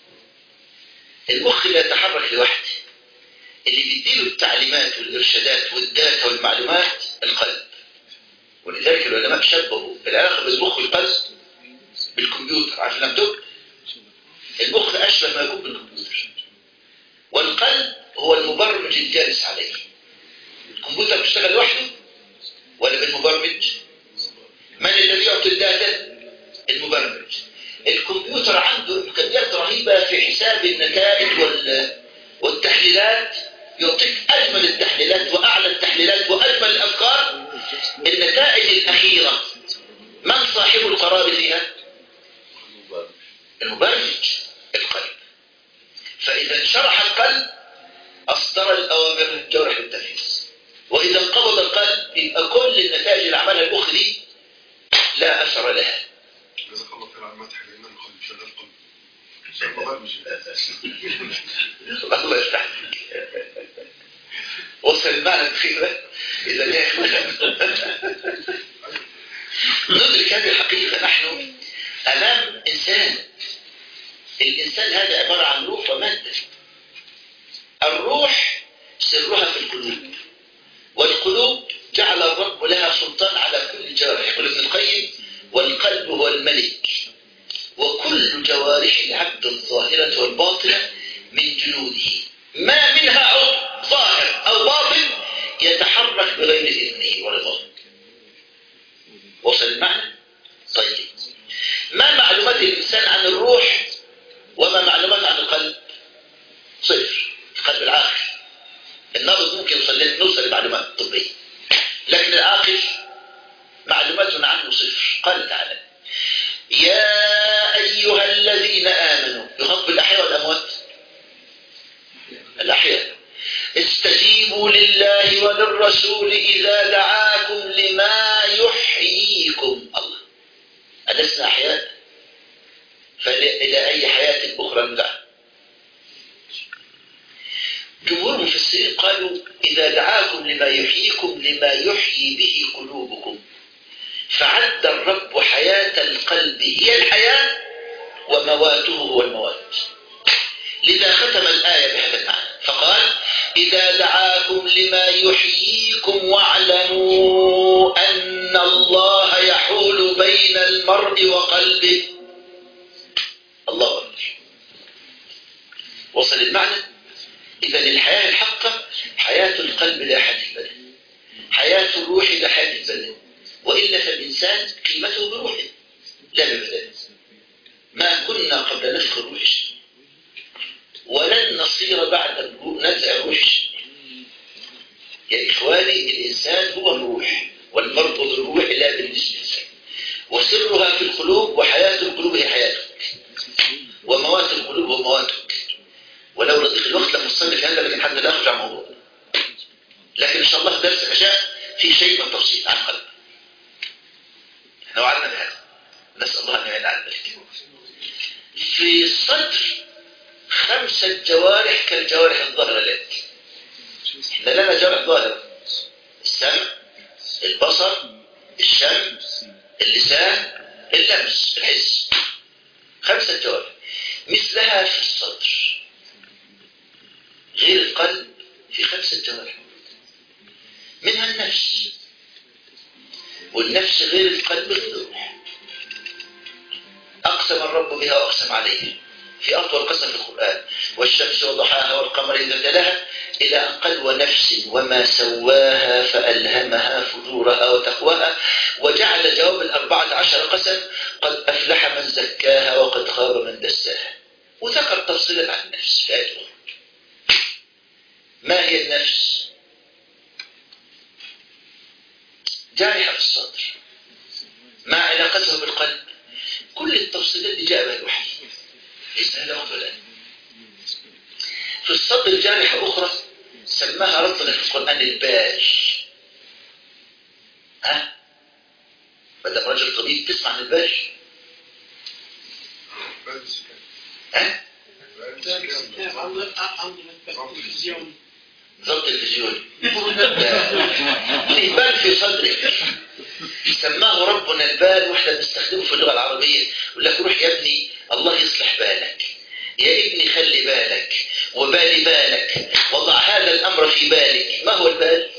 المخ لا يتحرك لوحده، اللي بيديله التعليمات والإرشادات والداتا والمعلومات القلب. ولذلك العلماء شبهوا العلاقة بين المخ والقلب بالكمبيوتر. عارف اللابتوب؟ المخ أشبه ما يكون بالكمبيوتر، والقلب هو المبرمج الجالس عليه. الكمبيوتر بيشتغل لوحده ولا بالمبرمج؟ من الذي يعطي الداتا؟ المبرمج. الكمبيوتر عنده إمكانيات رهيبة في حساب النتائج والتحليلات، يعطيك أجمل التحليلات وأعلى التحليلات وأجمل الأفكار. النتائج الأخيرة من صاحب القرار فيها؟ المبرمج، القلب. فإذا انشرح القلب أصدر الأوامر الجوارح للتنفيذ، وإذا انقبض القلب يبقى كل النتائج اللي عملها المخ دي لا أثر لها. جزاك الله خير على المدح، لأن القلب شغال قلب المبرمج. الله يفتح وصل المعنى الأخير. إذا يا إخوانا ندرك هذه الحقيقة، نحن أمام إنسان. الإنسان هذا عبارة عن روح ومادة. الروح سرها في القلوب، والقلوب جعل الرب لها سلطان على كل جوارح. يقول ابن القيم: والقلب هو الملك، وكل جوارح العبد الظاهرة والباطنة من جنوده، ما منها عضو ظاهر أو باطن يتحرك بغير إذنه ورضاه. وصل المعنى؟ طيب، ما معلومات الإنسان عن الروح وما معلومات عن القلب؟ صفر. القلب العاقل النابض ممكن نوصل لمعلومات طبية، لكن العاقل معلوماتنا عنه صفر. قال تعالى: يا أيها الذين آمنوا، يخاطب الأحياء والأموات؟ الأحياء. استجيبوا لله وللرسول إذا دعاكم لما يحييكم. الله، ألسنا أحياء؟ فإلى أي حياة أخرى ندعى؟ جمهور المفسرين قالوا: إذا دعاكم لما يحييكم لما يحيي به قلوبكم، فعد الرب حياة القلب هي الحياة ومواته هو الموات. لذا ختم الآية بهذا المعنى فقال: إذا دعاكم لما يحييكم واعلموا أن الله يحول بين المرء وقلبه. الله أكبر. وصل المعنى؟ إذا الحياة الحقة حياة القلب لا حياة البدن، حياة الروح لا حياة البدن، وإلا فالإنسان قيمته بروحه لا ببدنه. ما كنا قبل نفخ الروح شيء، ولن نصير بعد نزع الروح شيء. يا إخواني، الإنسان هو الروح، والمرء بالروح لا بالجسم، وسرها في القلوب، وحياة القلوب هي حياتك، وموات القلوب هو مواتك. ولو رضيق الوقت لم نصلي في هذا، لكن حتى لا أخرج عن موضوع. لكن إن شاء الله درس العشاء في شيء من تفصيل عن قلب. احنا وعدنا بهذا، نسأل الله أن يعين على ذلك. في الصدر خمسة جوارح كالجوارح الظاهرة التي احنا لنا جوارح ظاهرة: السمع، البصر، الشم، اللسان، اللمس، الحس. خمسة جوارح مثلها في الصدر. غير القلب في خمسة جوارح، منها النفس، والنفس غير القلب غير الروح. أقسم الرب بها وأقسم عليها في أطول قسم في القرآن: والشمس وضحاها والقمر إذا تلاها، إلى أن قال: ونفس وما سواها فألهمها فجورها وتقواها، وجعل جواب الأربعة عشر قسم: قد أفلح من زكاها وقد خاب من دساها. وذكر تفصيلا عن النفس في آية أخرى. ما هي النفس؟ جارحة في الصدر. ما علاقتها بالقلب؟ كل التفصيلات اللي جاء بها الوحي ليس هذا أفضل. في الصدر جارحة أخرى سماها ربنا في القرآن البال. ها؟ بدأ رجل طبيب تسمع عن البال؟ ها؟ ضبط التلفزيون. البال في صدرك سماه ربنا البال، واحنا بنستخدمه في اللغة العربية. يقول لك: روح يا ابني الله يصلح بالك، يا ابني خلي بالك، وبالي بالك، وضع هذا الأمر في بالك. ما هو البال؟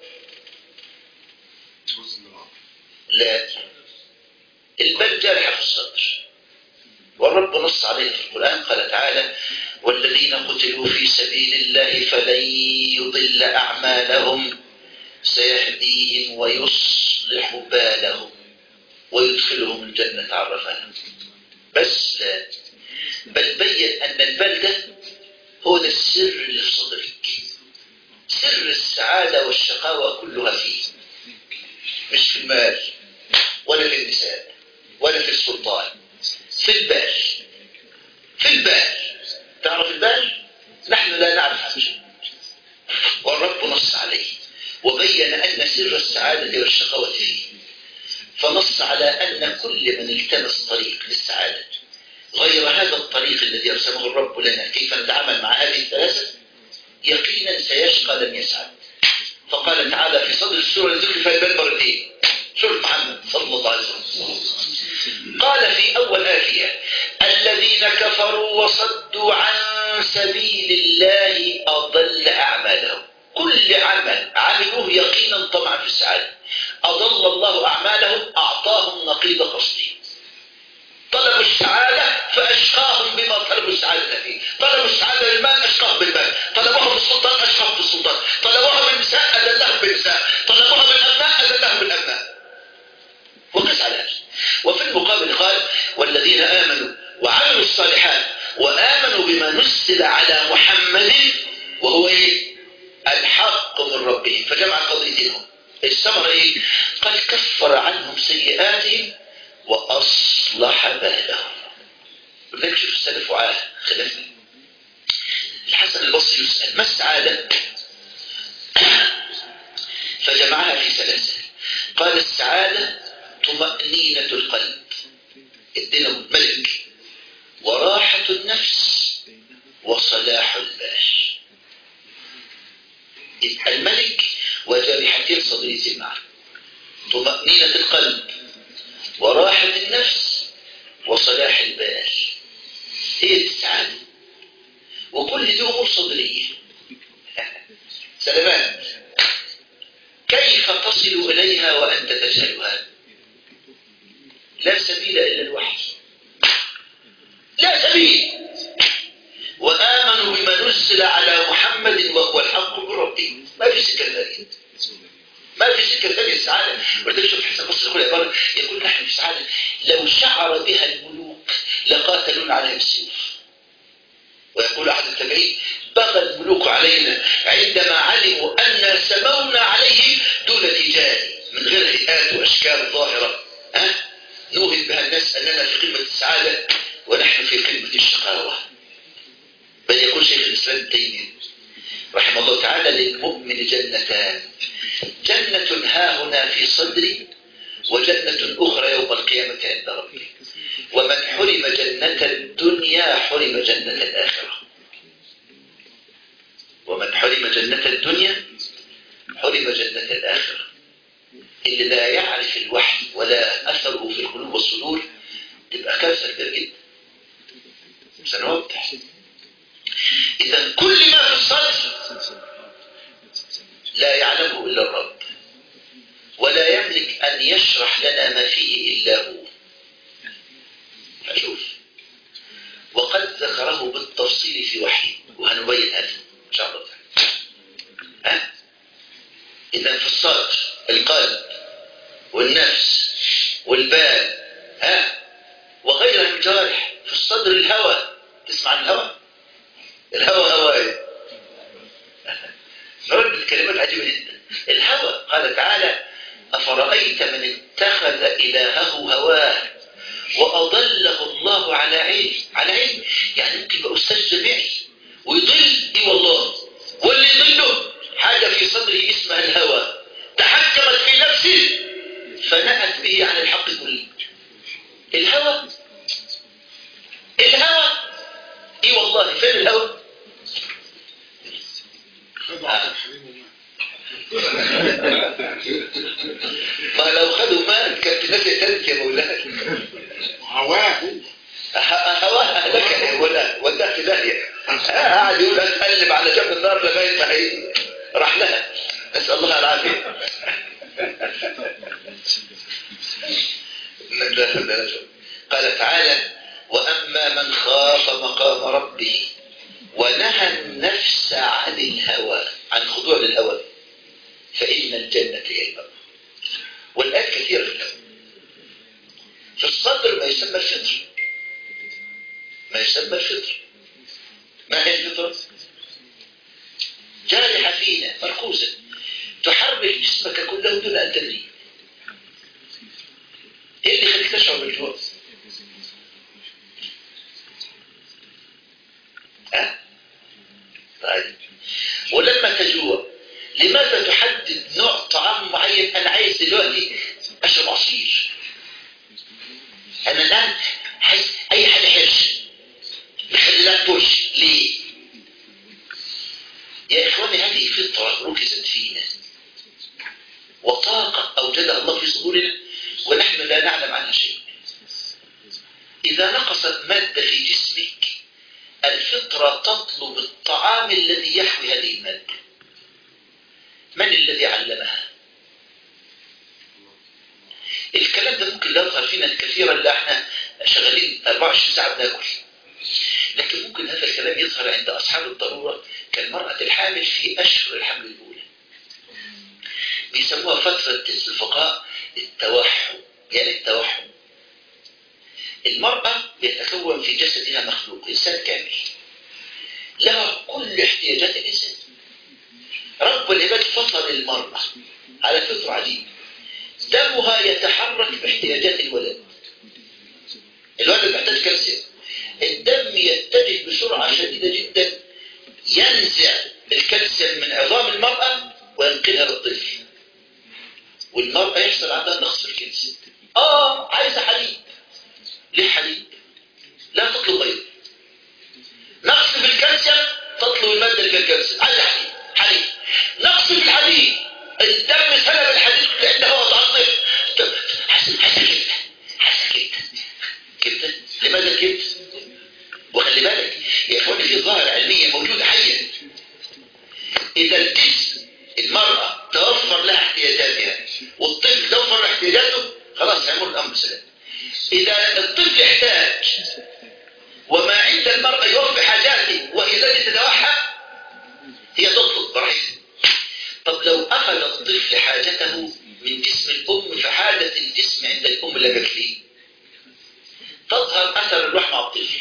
لا، البال جارحة في الصدر، والرب نص عليه في القرآن. قال تعالى: والذين قتلوا في سبيل الله فلن يضل أعمالهم سيهديهم ويصلح بالهم ويدخلهم الجنة عرفها. بس لا، بل بين أن البال ده هو ده السر اللي في صدرك. سر السعادة والشقاوة كلها فيه، مش في المال ولا في النساء ولا في السلطان، في البال. في البال. تعرف البال؟ نحن لا نعرف عنه شيء، والرب نص عليه وبين أن سر السعادة والشقاوة فيه. فنص على أن كل من التمس طريق للسعادة غير هذا الطريق الذي يرسمه الرب لنا كيف نتعامل مع هذه الثلاثة، يقينا سيشقى لم يسعد. فقال تعالى في صدر السورة التي ذكر فيها البال مرتين، سورة محمد صلى الله عليه وسلم، قال في أول آية: الذين كفروا وصدوا عن سبيل الله أضل أعمالهم. كل عمل عملوه يقينا طمعا في السعادة أضل الله أعمالهم، أعطاهم نقيض قصدهم. طلبوا السعادة فأشقاهم بما طلبوا السعادة فيه. طلبوا السعادة بالمال أشقاهم بالمال، طلبوها بالسلطان أشقاهم بالسلطان، طلبوها بالنساء أذلهم بالنساء، طلبوها وهو ايه؟ الحق من ربهم، فجمع قضيتهم. الثمرة ايه؟ قد كفر عنهم سيئاتهم واصلح بالهم. ولذلك شوف السلف وعاه خلافنا. الحسن البصري يسأل ما السعادة؟ فجمعها في سلاسل. قال السعادة طمأنينة القلب، الدين ملك، وراحة النفس، وصلاح البال. الملك وجارحتين صدري سمع، طمأنينة القلب وراحة النفس وصلاح البال، هي السعادة. وكل دي أمور صدرية. سلامات. كيف تصل إليها وأنت تجهلها؟ لا سبيل إلا الوحي، لا سبيل. وآمنوا بما نزل على محمد وهو الحق من ربهم. ما في سكة ثانية، ما في سكة ثانية السعادة. ولذلك شوف حسن البصري يقول عبارة، يقول نحن في سعادة لو شعر بها الملوك لقاتلون عليها بالسيوف. ويقول أحد التابعين بغى الملوك علينا عندما علموا أن سمونا عليهم دون تجاري، من غير هيئات وأشكال ظاهرة، ها؟ نوهد بها الناس أننا في قمة السعادة ونحن في قمة الشقاوة. بل يقول شيخ الإسلام ابن تيمية رحمه الله تعالى للمؤمن جنتان، جنة ها هنا في صدري وجنة أخرى يوم القيامة عند ربي، ومن حرم جنة الدنيا حرم جنة الآخرة. ومن حرم جنة الدنيا حرم جنة الآخرة. اللي لا يعرف الوحي ولا أثره في القلوب والصدور تبقى كارثة كبيرة جدا. سنوضح. إذا كل ما في الصدر لا يعلمه إلا الرب، ولا يملك أن يشرح لنا ما فيه إلا هو. فشوف، وقد ذكره بالتفصيل في وحيه، وهنبين هذا إن شاء الله تعالى. ها؟ إذا في الصدر القلب والنفس والبال، ها؟ وغيرها من الجوارح. في الصدر الهوى، تسمع عن الهوى؟ الهوى هواي. نرد كلمات عجيبة جدا. الهوى قال تعالى أفرأيت من اتخذ إلهه هواه وأضله الله على علم. على علم يعني ممكن يبقى أستاذ جامعي ويضل، إيه والله، واللي يضله حاجة في صدره اسمها الهوى تحكمت في نفسه فنأت به عن الحق كله. الهوى الهوى إيه والله، فين الهوى؟ آه. ما لو خدوا مال كانت الناس يتلت يا مولانا. هواه هواه أهلك ولا وداه في داهية. قاعد يقول أتقلب على جنب النار لغاية ما هي راح لها، نسأل الله العافية. قال تعالى وأما من خاف مقام ربه ونهى النفس عن الهوى، عن خضوع للهوى، فإن الجنة هي المأوى. والآيات كثيرة في الهوى. في الصدر ما يسمى الفطر، ما يسمى الفطر. ما هي الفطرة؟ جارحة فينا مركوزة تحرك جسمك كله دون أن تدري. ايه اللي يخليك تشعر بالجوع؟ ها؟ طيب، ولما تجوع لماذا تحدد نوع طعام معين؟ انا عايز دلوقتي اشرب عصير، انا الان حس اي حاجه حرش مخليلك بوش. ليه يا اخواني؟ هذه فطره ركزت فينا وطاقه اوجدها الله في صدورنا ونحن لا نعلم عنها شيء. اذا نقصت ماده في جسمك الفطره تطلب الطعام الذي يحوي هذه الماده. من الذي علمها؟ الكلام ده ممكن لا يظهر فينا كثيرا، لا احنا شغالين أربعة وعشرين ساعة بناكل، لكن ممكن هذا الكلام يظهر عند أصحاب الضرورة كالمرأة الحامل في أشهر الحمل الأولى. بيسموها فترة الفقهاء التوحم. يعني التوحم المرأة يتكون في جسدها مخلوق إنسان كامل له كل باحتياجات الإنسان. رب العباد فطر المرأة على فطر عجيب، دمها يتحرك باحتياجات الولد. الولد محتاج كالسيوم، الدم يتجه بسرعة شديدة جدا ينزع الكالسيوم من عظام المرأة وينقلها للطفل، والمرأة يحصل عندها نقص في الكالسيوم. آه عايزة حليب، ليه حليب؟ لا تطلب غيره. نقص في الكالسيوم تطلب المادة اللي فيها الكالسيوم، عايزة حليب. حليب نقص في الحديد، الدم سلب الحديد كله عندها هو تعطل. حسن حسن كده حسن كده كده لماذا كده؟ وخلي بالك يا اخواني في ظاهرة علمية موجودة حية. إذا الجسم المرأة توفر لها احتياجاتها والطفل توفر له احتياجاته خلاص هيمر الأمر سلام. إذا الطفل يحتاج وما عند المرأة يوفي حاجاته وهي التي تتوحى هي تطلب براحتها. طب لو أخذ الطفل حاجته من جسم الأم فحاجة الجسم عند الأم لا يكفيه، تظهر أثر الروح مع الطفل،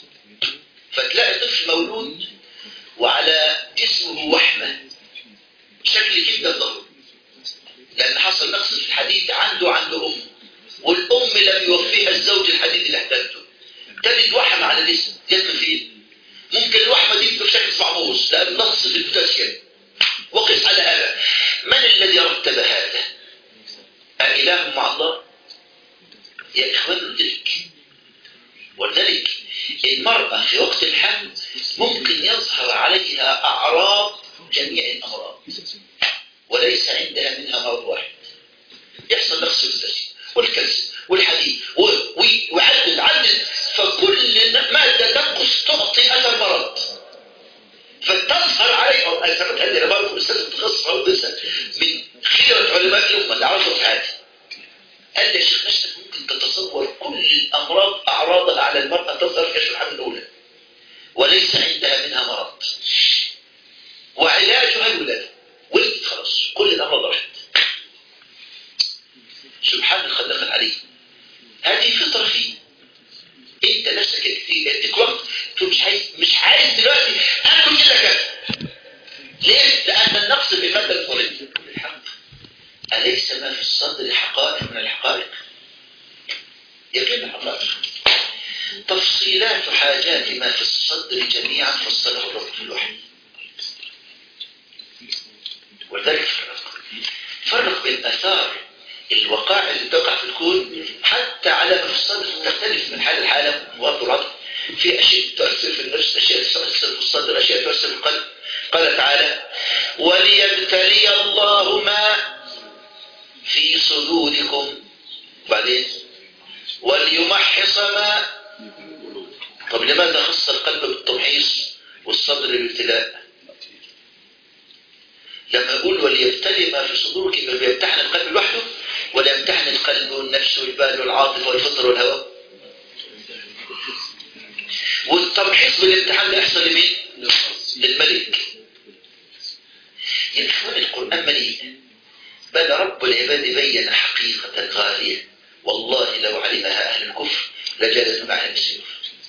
فتلاقي طفل مولود وعلى جسمه وحمة شكل كبدة الظهر، لأن حصل نقص في الحديد عنده عنده أم، والأم لم يوفيها الزوج الحديد اللي احتاجته، تجد وحمة على الجسم. جت من فين؟ ممكن الوحمة دي بشكل صعبوس لأن نقص في البوتاسيوم. وقس على هذا، من الذي رتب هذا؟ أإله مع الله؟ يا إخوان ذلك. ولذلك المرأة في وقت الحمل ممكن يظهر عليها أعراض جميع الأمراض وليس عندها منها مرض واحد. يحصل نقص في البوتاسيوم والكالسيوم والحديد وعدد عدد، فكل مادة تنقص تعطي أثر مرض فتظهر عليه أثرت. عندنا برضه أستاذ متخصص من خيرة علماء الأمة اللي عرفوا في حياتي، قال لي يا شيخ نشأت ممكن تتصور كل الأمراض أعراضها على المرأة تظهر في الحمل الأولى وليس عندها منها مرض وعلاجها الولادة، ولدت خلاص كل الأمراض راحت. سبحان الخلاق العليم. هذه فطرة فيه. انت نفسك اديك وقت تقول مش عايز مش عايز دلوقتي اكل كده كده. ليه؟ لان النقص في الماده الفوليه. اليس ما في الصدر حقائق من الحقائق؟ يقين حقائق. تفصيلات حاجات ما في الصدر جميعا فصله الرب في الوحي. ولذلك فرق فرق بين اثار الوقائع اللي تقع في الكون حتى على ما في الصدر تختلف من حال الحالة وضرب. في أشياء تؤثر في النفس، أشياء تؤثر في الصدر، أشياء تؤثر في القلب. قال تعالى وليبتلي الله ما في صدوركم بعدين وليمحص ما. طب لماذا خص القلب بالتمحيص والصدر بالابتلاء؟ لما يقول وليبتلي ما في صدورك يبقى بيمتحن القلب لوحده ولا يمتحن القلب والنفس والبال والعاطفة والفطر والهوى؟ والتمحيص بالامتحان ده يحصل لمين؟ للملك. يا إخوان القرآن مليء، بل رب العباد بين حقيقة غالية والله لو علمها أهل الكفر لجلسوا معها بالسيوف.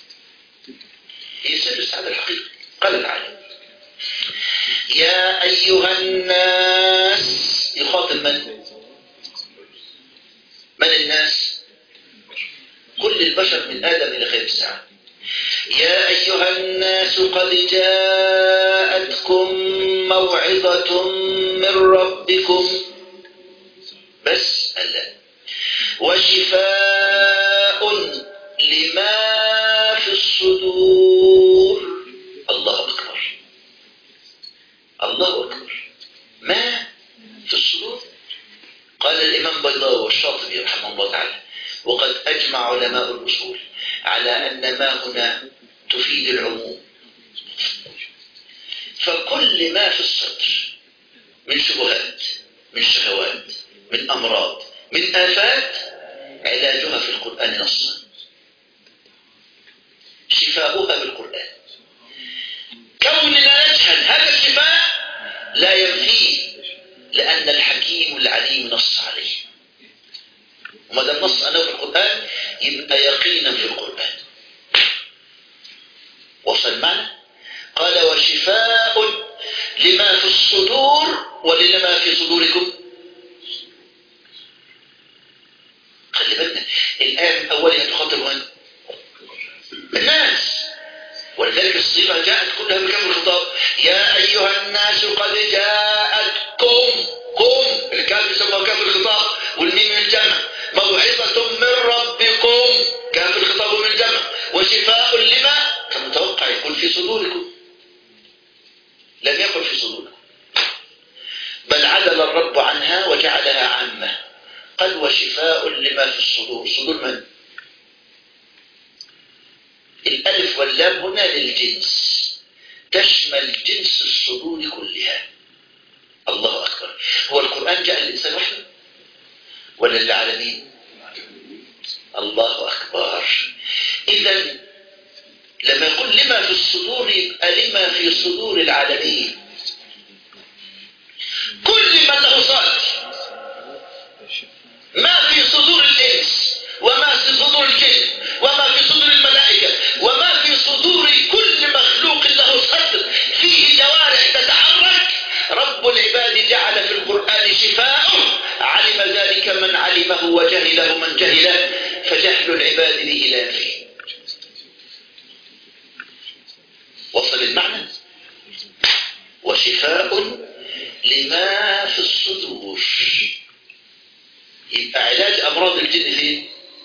هي سر السعادة الحقيقة. قال تعالى يا أيها الناس، يخاطب من؟ من الناس؟ كل البشر من آدم إلى خير الساعة. يا أيها الناس قد جاءتكم موعظة من ربكم بس ألا وشفاء لما في الصدور. الله أكبر الله أكبر. ما في الصدور. قال الإمام بيضاوي والشاطبي رحمه الله تعالى وقد أجمع علماء الأصول على أن ما هنا تفيد العموم، فكل ما في الصدر من شبهات من شهوات من أمراض من آفات علاجها في القرآن نصا، شفاؤها بالقرآن. كوننا نجهل هذا الشفاء لا ينفيه لأن الحكيم العليم نص عليه، وما دام نص أنه في القرآن يبقى يقينا في القرآن. وصل معنا؟ قال وشفاء لما في الصدور ولما في صدوركم. خلي بالنا الآية من أولها تخاطب من؟ الناس، ولذلك الصيغة جاءت كلها بكم الخطاب. يا أيها الناس قد جاءتكم، قم الكاف يسمى كاف الخطاب والميم من الجمع، موعظة من ربكم كاف الخطاب من الجمع، وشفاء لما كمتوقع يكون في صدوركم، لم يكن في صدوركم، بل عدل الرب عنها وجعلها عامة. قال وشفاء لما في الصدور. صدور من؟ الألف واللام هنا للجنس، تشمل جنس الصدور كلها. الله أكبر. هو القرآن جاء للإنسان وحده ولا للعالمين؟ الله أكبر. إذا لما يقول لما في الصدور يبقى لما في صدور العالمين. كل من له صدر، ما في صدور الإنس وما في صدور الجن وما في صدور الملائكة وما في صدور كل مخلوق له صدر فيه جوارح تتحرك، رب العباد جعل في القرآن شفاءه، علم ذلك من علمه وجهله من جهله، فجهل العباد به لا ينفي. وصل المعنى؟ وشفاء لما في الصدور. يبقى علاج أمراض الجن فين؟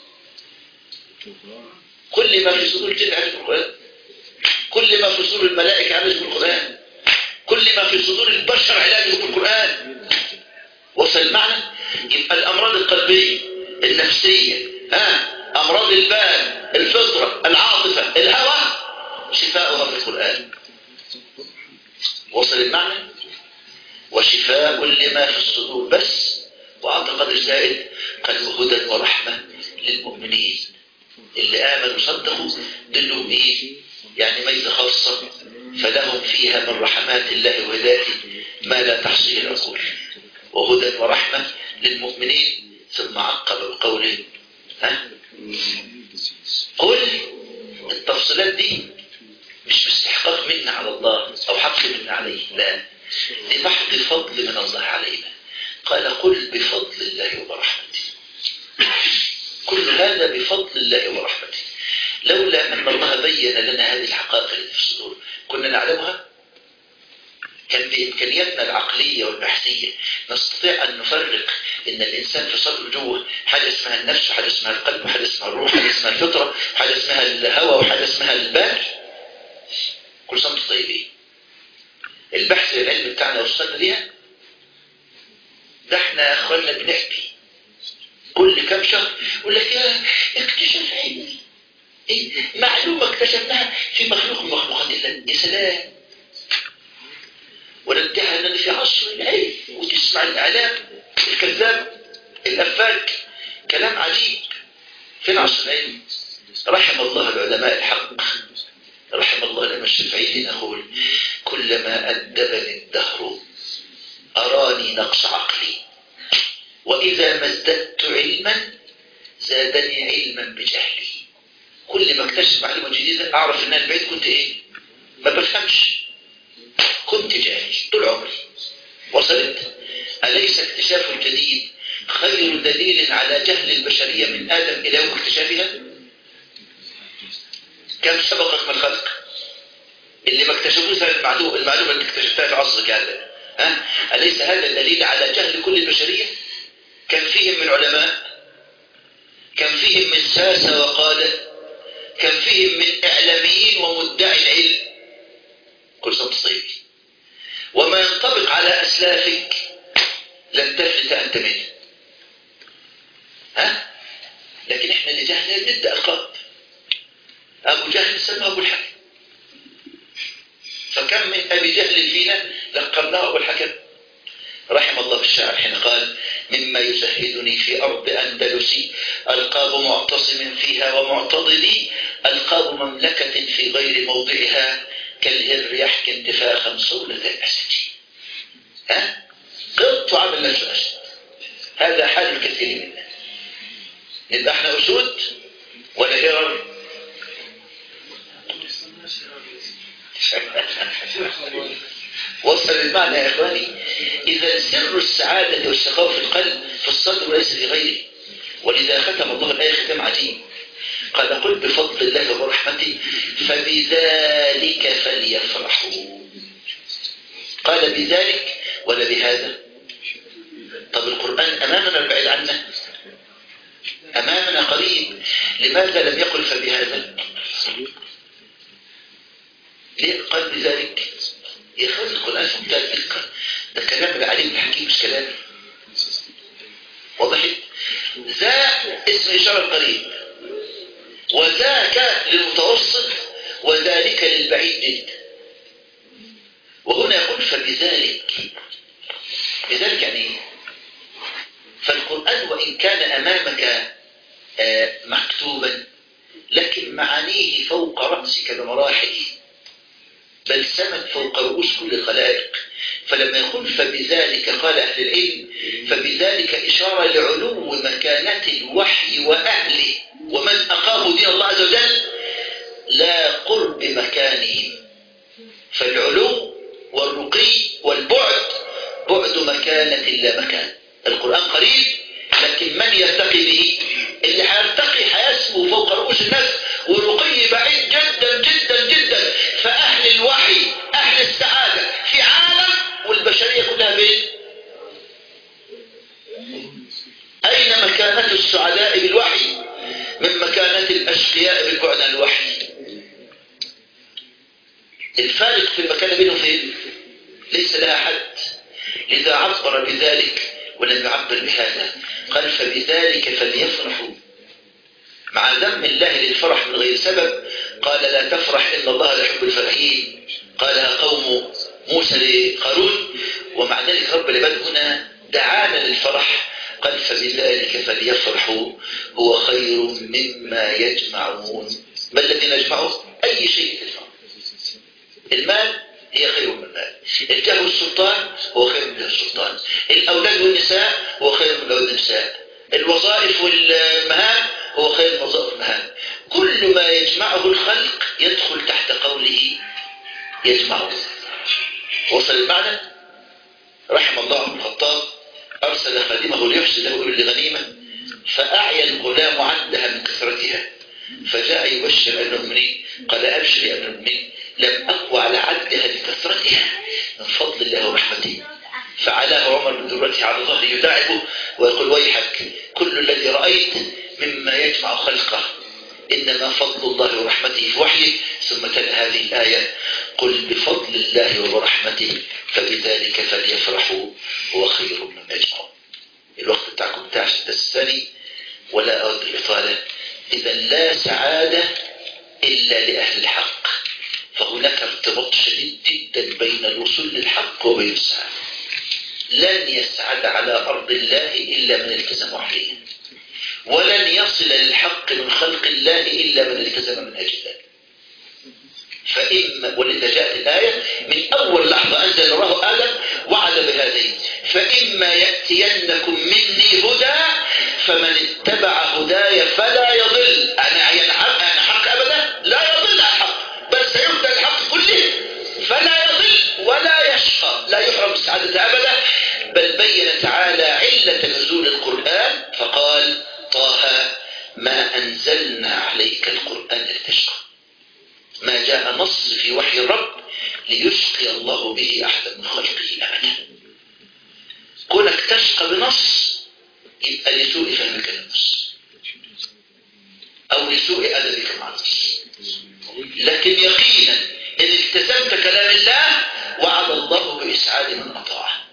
كل ما في صدور الجن علاج بالقرآن، كل ما في صدور الملائكة علاج بالقرآن، كل ما في صدور البشر علاج بالقرآن. وصل المعنى؟ يبقى الأمراض القلبية النفسية، ها، أمراض البال الفطرة العاطفة الهوى، شفاؤها في القرآن. وصل المعنى؟ وشفاء لما في الصدور بس. وأعطى قدر زائد قال وهدى ورحمة للمؤمنين، اللي آمنوا صدقوا دلهم إيه؟ يعني ميزة خاصة، فلهم فيها من رحمات الله وهداته ما لا تحصيه العقول. وهدى ورحمة للمؤمنين. ثم عقب بقوله ها؟ قل. التفصيلات دي مش باستحقاق منا على الله أو حق منا عليه، لا، دي محض فضل من الله علينا. قال قل بفضل الله وبرحمته. كل هذا بفضل الله ورحمته. لولا أن الله بين لنا هذه الحقائق التي في الصدور كنا نعلمها، كان بإمكانياتنا العقلية والبحثية نستطيع أن نفرق إن الإنسان في صدره جوه حاجة اسمها النفس وحاجة اسمها القلب وحاجة اسمها الروح وحاجة اسمها الفطرة وحاجة اسمها الهوى وحاجة اسمها البال. كل سنة وانتم طيبين. البحث العلمي بتاعنا وصلنا ليها، ده احنا يا اخوانا بنحكي كل كم شهر يقول لك يا اكتشاف علمي، ايه معلومة اكتشفناها في مخلوق من مخلوقات الله. يا سلام. وندعي اننا في عصر العلم وتسمع الاعلام الكذاب الافاك كلام عجيب. فين عصر العلم؟ رحم الله العلماء الحق، رحم الله الإمام الشافعي نقول كلما أدبني الدهر أراني نقص عقلي، وإذا ما ازددت علما زادني علما بجهلي. كل ما اكتشف معلومة جديدة أعرف إن البعيد كنت إيه؟ ما بفهمش، كنت جاهل طول عمري. وصلت؟ أليس اكتشاف الجديد خير دليل على جهل البشرية من آدم إلى يوم اكتشافها؟ كم سبقك من الخلق اللي ما اكتشفوش المعلومة المعلومة اللي اكتشفتها في عصرك هذا؟ ها؟ أليس هذا دليل على جهل كل البشرية؟ كم فيهم من علماء، كم فيهم من ساسة وقادة، كم فيهم من إعلاميين ومدعي العلم. كل سنة طيب. وما ينطبق على أسلافك لن تفلت أنت منه. ها؟ لكن احنا اللي جهلنا ندى ألقاب. أبو جهل سمى أبو الحكم، فكم من أبي جهل فينا لقبناه أبو الحكم. رحم الله الشاعر حين قال مما يزهدني في أرض أندلسي ألقاب معتصم فيها ومعتضدي، ألقاب مملكة في غير موضعها كالهر يحكي انتفاخا صولة الأسد. ها؟ قط وعمل نفسه أسد. هذا حال الكثير منا. نبقى احنا أسود ولا هرر؟ وصل المعنى يا إخواني. إذا سر السعادة والشقاء في القلب في الصدر وليس في غيره. ولذا ختم الله الآية ختم عجيب، قال قل بفضل الله وبرحمته فبذلك فليفرحوا. قال بذلك ولا بهذا؟ طب القرآن أمامنا البعيد عنا، أمامنا قريب، لماذا لم يقل فبهذا؟ ليه قال بذلك؟ يا أخوان القرآن في منتهى الدقة، ده كلام العليم الحكيم مش كلامي. وضحت؟ ذا اسم إشارة قريب، وذاك للمتوسط، وذلك للبعيد جدا. وهنا يقول فبذلك، بذلك يعني ايه؟ فالقرآن وإن كان أمامك مكتوبا لكن معانيه فوق رأسك بمراحل، بل سمت فوق رؤوس كل الخلائق. فلما يقول فبذلك قال أهل العلم فبذلك إشارة لعلو مكانة الوحي وأهله ومن أقاموا دين الله عز وجل لا قرب مكانهم. فالعلو والرقي والبعد بعد مكانة لا مكان. القرآن قريب لكن من يرتقي به؟ اللي هيرتقي هيسمو فوق رؤوس الناس، والرقي بعيد جدا جدا جدا. فأهل الوحي أهل السعادة في عالم والبشرية كلها بين. أين مكانة السعداء بالوحي من مكانة الأشقياء بالبعد عن الوحي؟ الفارق في المكان بينهم فين؟ ليس لها حد. لذا عبر بذلك ولم يعبر بهذا، قال فبذلك فليفرحوا، مع ذم الله للفرح من غير سبب. قال لا تفرح إن الله لا يحب الفرحين، قالها قوم موسى لقارون. ومع ذلك رب العباد هنا دعانا للفرح، قال فبذلك فليفرحوا هو خير مما يجمعون. ما الذي نجمعه؟ أي شيء تجمعه. المال هي خير من المال، الجاه والسلطان هو خير من السلطان، الأولاد والنساء هو خير من الأولاد والنساء، الوظائف والمهام هو خير من الوظائف والمهام. كل ما يجمعه الخلق يدخل تحت قوله يجمعه. وصل المعنى؟ رحم الله عمر الخطاب أرسل خادمه ليحسن له إبل غنيمة فأعيا الغلام عندها من كثرتها، فجاء يبشر المؤمنين قال أبشر يا المؤمنين لم أقوى على عدها لكثرتها من فضل الله ورحمته. فعلاه عمر بن ذرته على ظهره يداعبه ويقول ويحك كل الذي رأيت مما يجمع خلقه إنما فضل الله ورحمته في وحيه. ثم تلا هذه الآية قل بفضل الله وبرحمته فبذلك فليفرحوا هو خير مما يجمعون. الوقت بتاعكم بتاع الدرس الثاني ولا أود الإطالة. إذا لا سعادة إلا لأهل الحق، فهناك ارتباط شديد جدا بين الوصول للحق وبين السعادة. لن يسعد على أرض الله إلا من التزم وحيه، ولن يصل للحق من خلق الله إلا من التزم من أجل الله. فإما ولذا جاءت الآية من أول لحظة أنزل الله آدم وعد بهذه فإما يأتينكم مني هدى فمن اتبع هداي فلا يضل. أنا ينحق أنا حق أبدا لا يضل عن حق، بل سيهدى الحق كله فلا يضل ولا يشقى، لا يحرم السعادة أبدا. بل بين تعالى علة نزول القرآن فقال طه ما أنزلنا عليك القرآن لتشقى. ما جاء نص في وحي الرب ليشقي الله به أحدا من خلقه أبدا. كونك تشقى بنص يبقى لسوء فهمك للنص أو لسوء أدبك مع النص، لكن يقينا إن التزمت كلام الله وعد الله بإسعاد من أطاعه.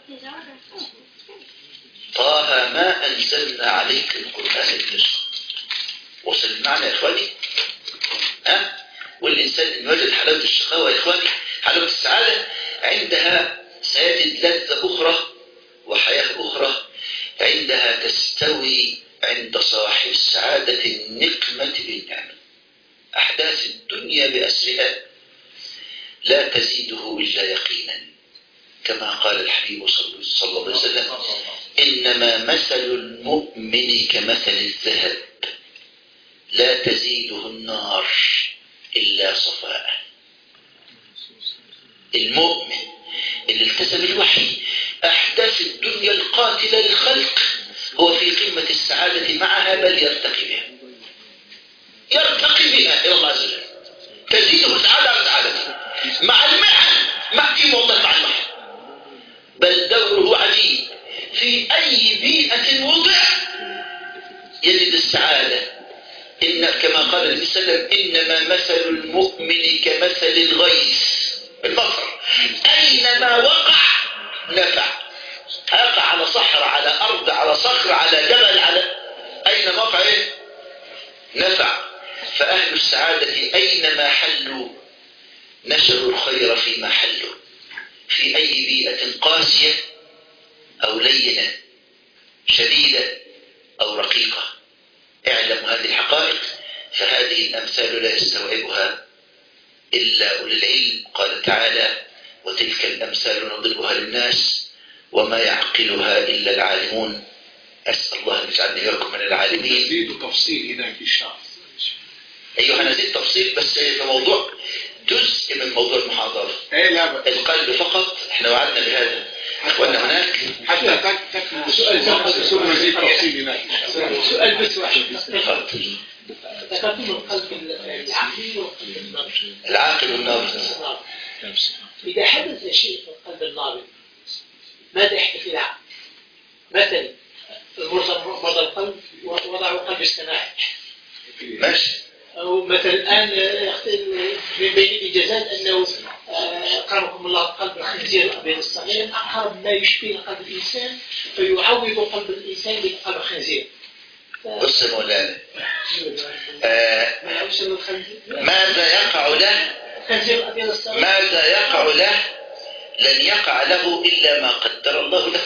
طه ما أنزلنا عليك القرآن لتشقى. وصل المعنى يا إخواني؟ ها؟ والإنسان إن وجد حلاوة الشقاوة يا إخواني حلاوة السعادة عندها سيجد لذة أخرى وحياة أخرى عندها تستوي عند صاحب السعادة النقمة بالنعمة. أحداث الدنيا بأسرها لا تزيده إلا يقينا، كما قال الحبيب صلى الله عليه وسلم إنما مثل المؤمن كمثل الذهب لا تزيده النار إلا صفاء. المؤمن اللي التزم الوحي أحداث الدنيا القاتلة للخلق هو في قمة السعادة معها، بل يرتقي بها يرتقي بها إلى الله عز وجل، تزيده سعادة على سعادته مع المحن، مع دين والله مع المحن. بل دوره عجيب، في أي بيئة وضع يجد السعادة. إن كما قال النبي صلى الله عليه وسلم: إنما مثل المؤمن كمثل الغيث المطر، أينما وقع نفع. هيقع على صحراء، على أرض، على صخر، على جبل، على أينما وقع إيه؟ نفع. فأهل السعادة أينما حلوا نشروا الخير فيما حلوا، في أي بيئة قاسية أو لينة، شديدة أو رقيقة. اعلم هذه الحقائق، فهذه الأمثال لا يستوعبها إلا أولي العلم. قال تعالى: وتلك الأمثال نضربها للناس وما يعقلها إلا العالمون. أسأل الله أن يجعلني وإياكم من العالمين. نزيد تفصيل هناك إن شاء الله. أيها نزيد تفصيل، بس في موضوع جزء من موضوع المحاضرة. إيه لا بأس. القلب فقط، احنا وعدنا بهذا. أخوانا هناك حتى تكفي سؤال ثم نزيد تفصيل هناك. سؤال بس واحد. تفضل. ذكرتم القلب العقلي والقلب النابض. العاقل والنابض. إذا حدث شيء في القلب النابض ماذا يحدث للعقل؟ مثلا مرضى القلب وضعوا قلب اصطناعي. ماشي. أو مثلا الآن من بين الإنجازات أنه أكرمكم الله قلب الخنزير الأبيض الصغير أقرب ما يشبه قلب الإنسان، فيعوض قلب الإنسان بقلب الخنزير. بص يا مولانا، آه ماذا يقع له؟ ماذا يقع له؟ لن يقع له إلا ما قدر الله له.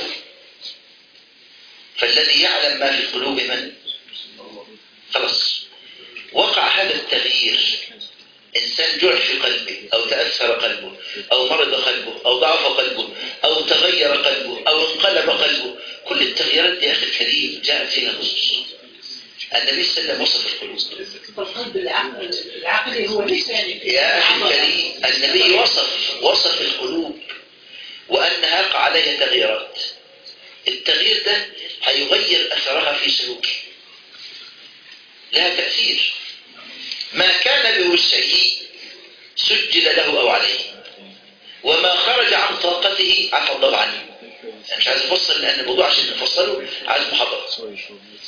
فالذي يعلم ما في قلوب من؟ خلاص وقع هذا التغيير. إنسان جرح في قلبه، أو تأثر قلبه، أو مرض قلبه، أو ضعف قلبه، أو تغير قلبه، أو انقلب قلبه. كل التغييرات دي أخي الكريم جاءت فيها نصوص. النبي صلى الله عليه وسلم وصف القلوب. القلب العقلي هو ليس يعني يا أخي الكريم، النبي وصف وصف القلوب وأنها يقع عليها تغييرات. التغيير ده هيغير أثرها في سلوكه، لها تأثير. ما كان بوسعه سجل له أو عليه، وما خرج عن طاقته عفى الله عنه. أنا مش عايز أفصل لأن الموضوع عشان نفصله عايز محاضرة.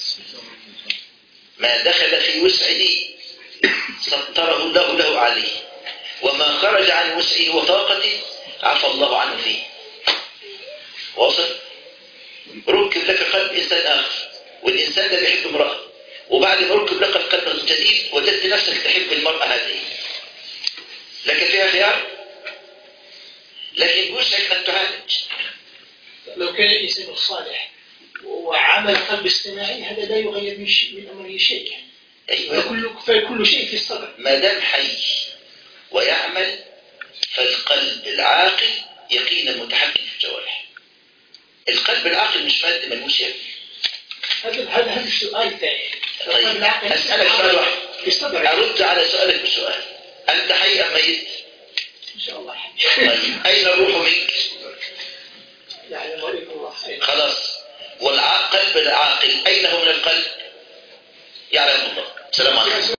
ما دخل في وسعه سطره الله له عليه، وما خرج عن وسعه وطاقته عفى الله عنه فيه. واصل؟ ركب لك قلب إنسان آخر، والإنسان ده بيحب امرأة، وبعد ما ركب لك القلب الجديد وجدت نفسك تحب المرأة هذه، لك فيها خيار، لكن وشك أن تعالج. لو كان الإنسان صالح وعمل قلب اصطناعي هذا لا يغير من, من أمره شيء. أيوة. فكل, فكل شيء في الصدر. ما دام حي ويعمل، فالقلب العاقل يقينا متحكم في الجوارح. القلب العاقل مش مادة ملموس يا هذا هذا هذا السؤال ثاني. طيب أسألك سؤال واحد، أرد على سؤالك بسؤال: أنت حي أم ميت؟ إن شاء الله حي. طيب أين الروح منك؟ يعلم الله. خلاص، والقلب العاقل أين هو من القلب؟ يعلم الله. سلام عليكم.